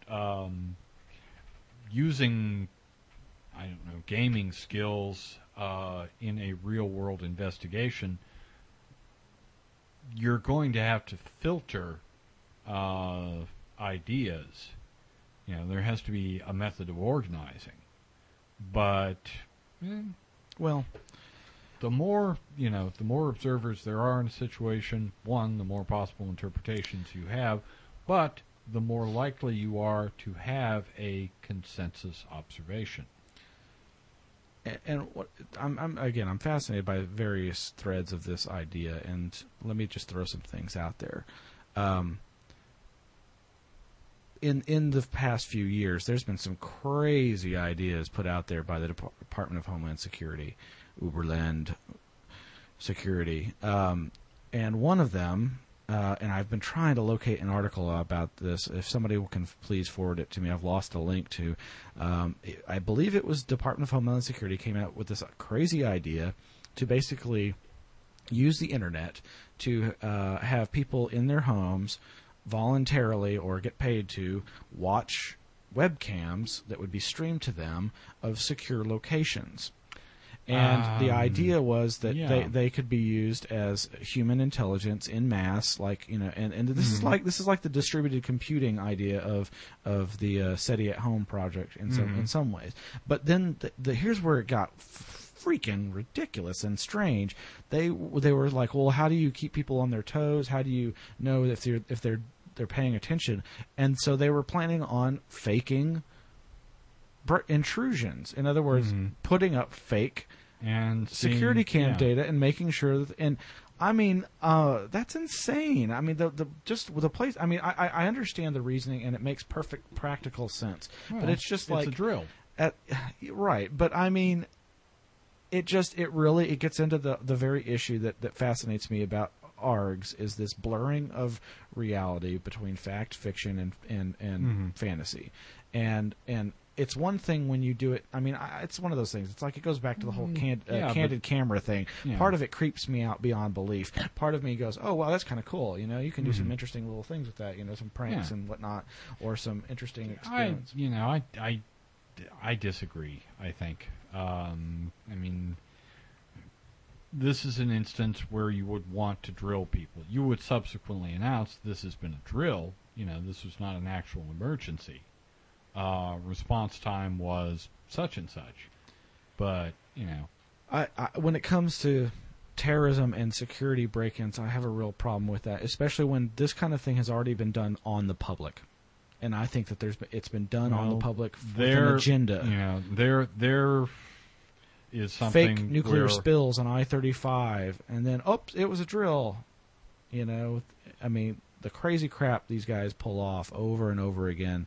using, I don't know, gaming skills in a real-world investigation. You're going to have to filter ideas. You know, there has to be a method of organizing. But, Well, the more observers there are in a situation, one, the more possible interpretations you have, but the more likely you are to have a consensus observation. and what I'm fascinated by various threads of this idea, and let me just throw some things out there. In the past few years, there's been some crazy ideas put out there by the Department of Homeland Security, Uberland Security, and one of them, and I've been trying to locate an article about this. If somebody can please forward it to me, I've lost a link to. I believe it was Department of Homeland Security came out with this crazy idea to basically use the internet to have people in their homes voluntarily or get paid to watch webcams that would be streamed to them of secure locations. And the idea was that they could be used as human intelligence in mass, like, you know, and this is like the distributed computing idea of the SETI at Home project in some ways. But then here's where it got freaking ridiculous and strange. They were like, well, how do you keep people on their toes? How do you know if they're paying attention? And so they were planning on faking intrusions. In other words, putting up fake and security cam data and making sure that, and I mean, that's insane. I mean, the place. I mean, I understand the reasoning and it makes perfect practical sense. Well, but it's just like it's a drill, right? But I mean, it gets into the very issue that fascinates me about ARGs is this blurring of reality between fact, fiction, and fantasy, and it's one thing when you do it. I mean, it's one of those things. It's like it goes back to the whole candid camera thing. Yeah. Part of it creeps me out beyond belief. Part of me goes, "Oh, well, that's kind of cool." You know, you can do some interesting little things with that. You know, some pranks and whatnot, or some interesting experiments. I disagree. I think. I mean, this is an instance where you would want to drill people. You would subsequently announce this has been a drill. You know, this was not an actual emergency. Response time was such and such. But, you know. I when it comes to terrorism and security break-ins, I have a real problem with that, especially when this kind of thing has already been done on the public. And I think that it's been done on the public with an agenda. You know, there is something fake nuclear spills on I-35, and then, oops, it was a drill. You know, I mean, the crazy crap these guys pull off over and over again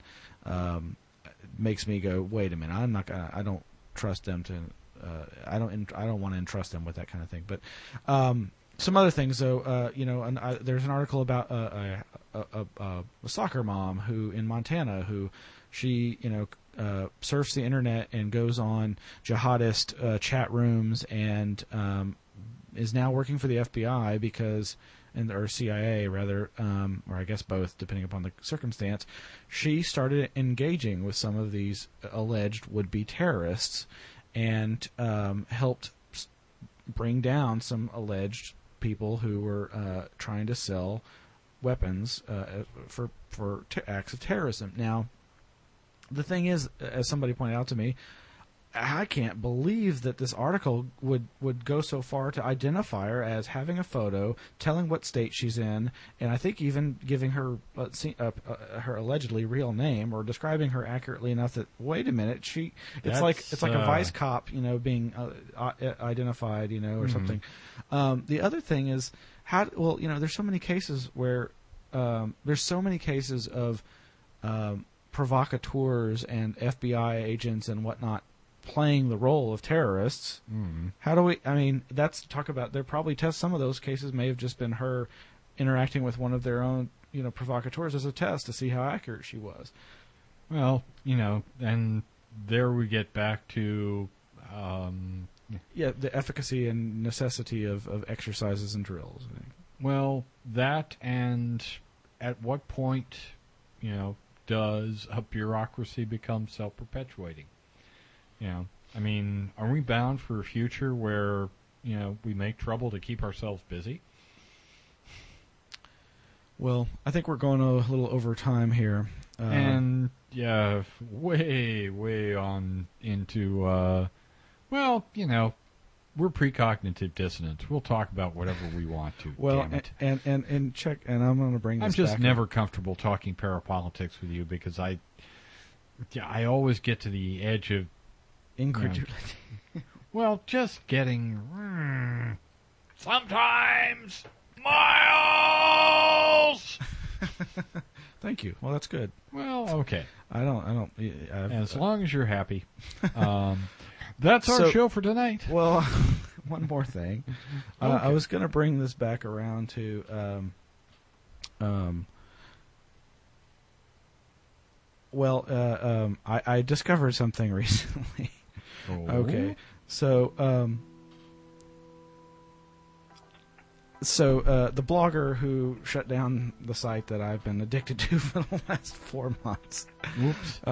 makes me go, wait a minute, I don't trust them to. I don't want to entrust them with that kind of thing. But some other things, though, you know, there's an article about a soccer mom who in Montana who she, you know, surfs the internet and goes on jihadist chat rooms and is now working for the FBI because, or CIA rather, or I guess both, depending upon the circumstance. She started engaging with some of these alleged would-be terrorists and helped bring down some alleged people who were trying to sell weapons for acts of terrorism. Now, the thing is, as somebody pointed out to me, I can't believe that this article would go so far to identify her as having a photo, telling what state she's in, and I think even giving her her allegedly real name or describing her accurately enough that, wait a minute, it's like a vice cop, you know, being identified, you know, or something. The other thing is you know, there's so many cases where of provocateurs and FBI agents and whatnot playing the role of terrorists. How do we? I mean, that's talk about. There probably some of those cases may have just been her interacting with one of their own, you know, provocateurs as a test to see how accurate she was. Well, you know, and there we get back to the efficacy and necessity of exercises and drills. Well, that and at what point, does a bureaucracy become self-perpetuating? I mean, are we bound for a future where, we make trouble to keep ourselves busy? Well, I think we're going a little over time here. And, yeah, way on into, we're precognitive dissonance. We'll talk about whatever we want to. Well, damn it. and check, and I'm going to bring this I'm just back never up. comfortable talking parapolitics with you because I always get to the edge of Incredulity. well, just getting sometimes miles. Thank you. Well, that's good. Well, okay. As long as you're happy. That's our show for tonight. Well, one more thing. Okay. I was going to bring this back around to I discovered something recently. Oh. Okay. So the blogger who shut down the site that I've been addicted to for the last 4 months. Whoops.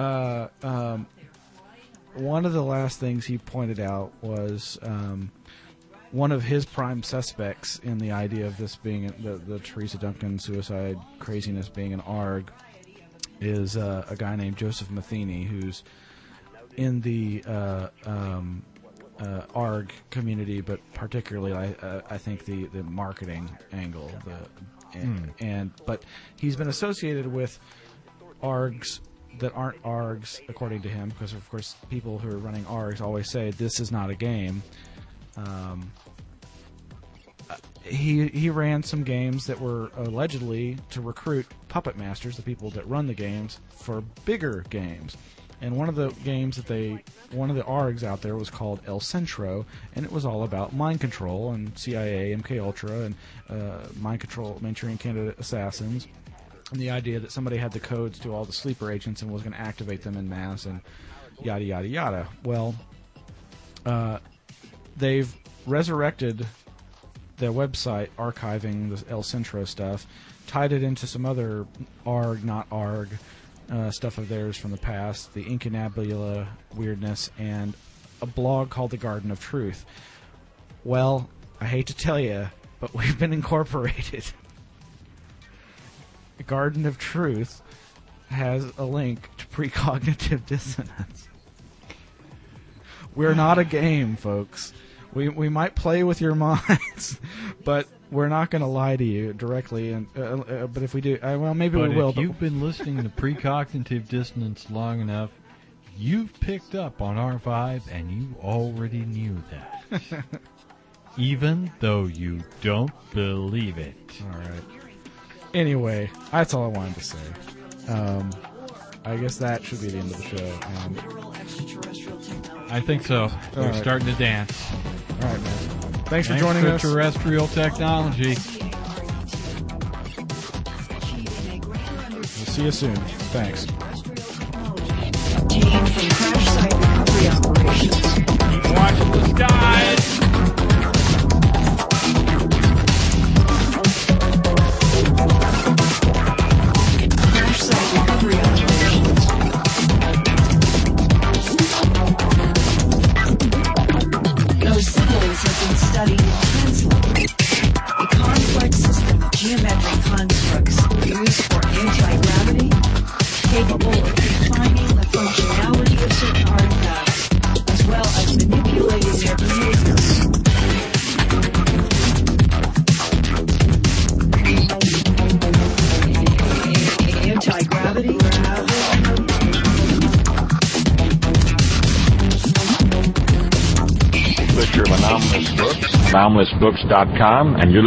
One of the last things he pointed out was one of his prime suspects in the idea of this being the Teresa Duncan suicide craziness being an ARG is a guy named Joseph Matheny, who's in the ARG community, but particularly I think the marketing angle. But he's been associated with ARGs that aren't ARGs, according to him, because of course people who are running ARGs always say this is not a game. He ran some games that were allegedly to recruit puppet masters, the people that run the games, for bigger games. And one of the ARGs out there was called El Centro, and it was all about mind control and CIA, MK Ultra, and mind control, Manchurian Candidate assassins, and the idea that somebody had the codes to all the sleeper agents and was going to activate them in mass, and yada yada yada. Well, they've resurrected their website, archiving the El Centro stuff, tied it into some other ARG, not ARG, stuff of theirs from the past, the Incunabula weirdness, and a blog called The Garden of Truth. Well, I hate to tell you, but we've been incorporated. The Garden of Truth has a link to precognitive dissonance. We're not a game, folks. We might play with your minds, but we're not going to lie to you directly. And but if we do, maybe we will. If you've been listening to precognitive dissonance long enough, you've picked up on our vibe, and you already knew that, even though you don't believe it. All right. Anyway, that's all I wanted to say. I guess that should be the end of the show. I think so. They're starting to dance. All right, man. Thanks for joining us. Extraterrestrial technology. We'll see you soon. Thanks. Obtained from crash site recovery operations. Watch the skies. Crash site recovery operations. Those symbols have been studied and translated. A complex system of geometric constructs used for anti-gravity, capable of defining the functionality of certain artifacts, as well as manipulating their behaviors. Anti-gravity? Publisher of Anomalous Books, anomalousbooks.com, and you're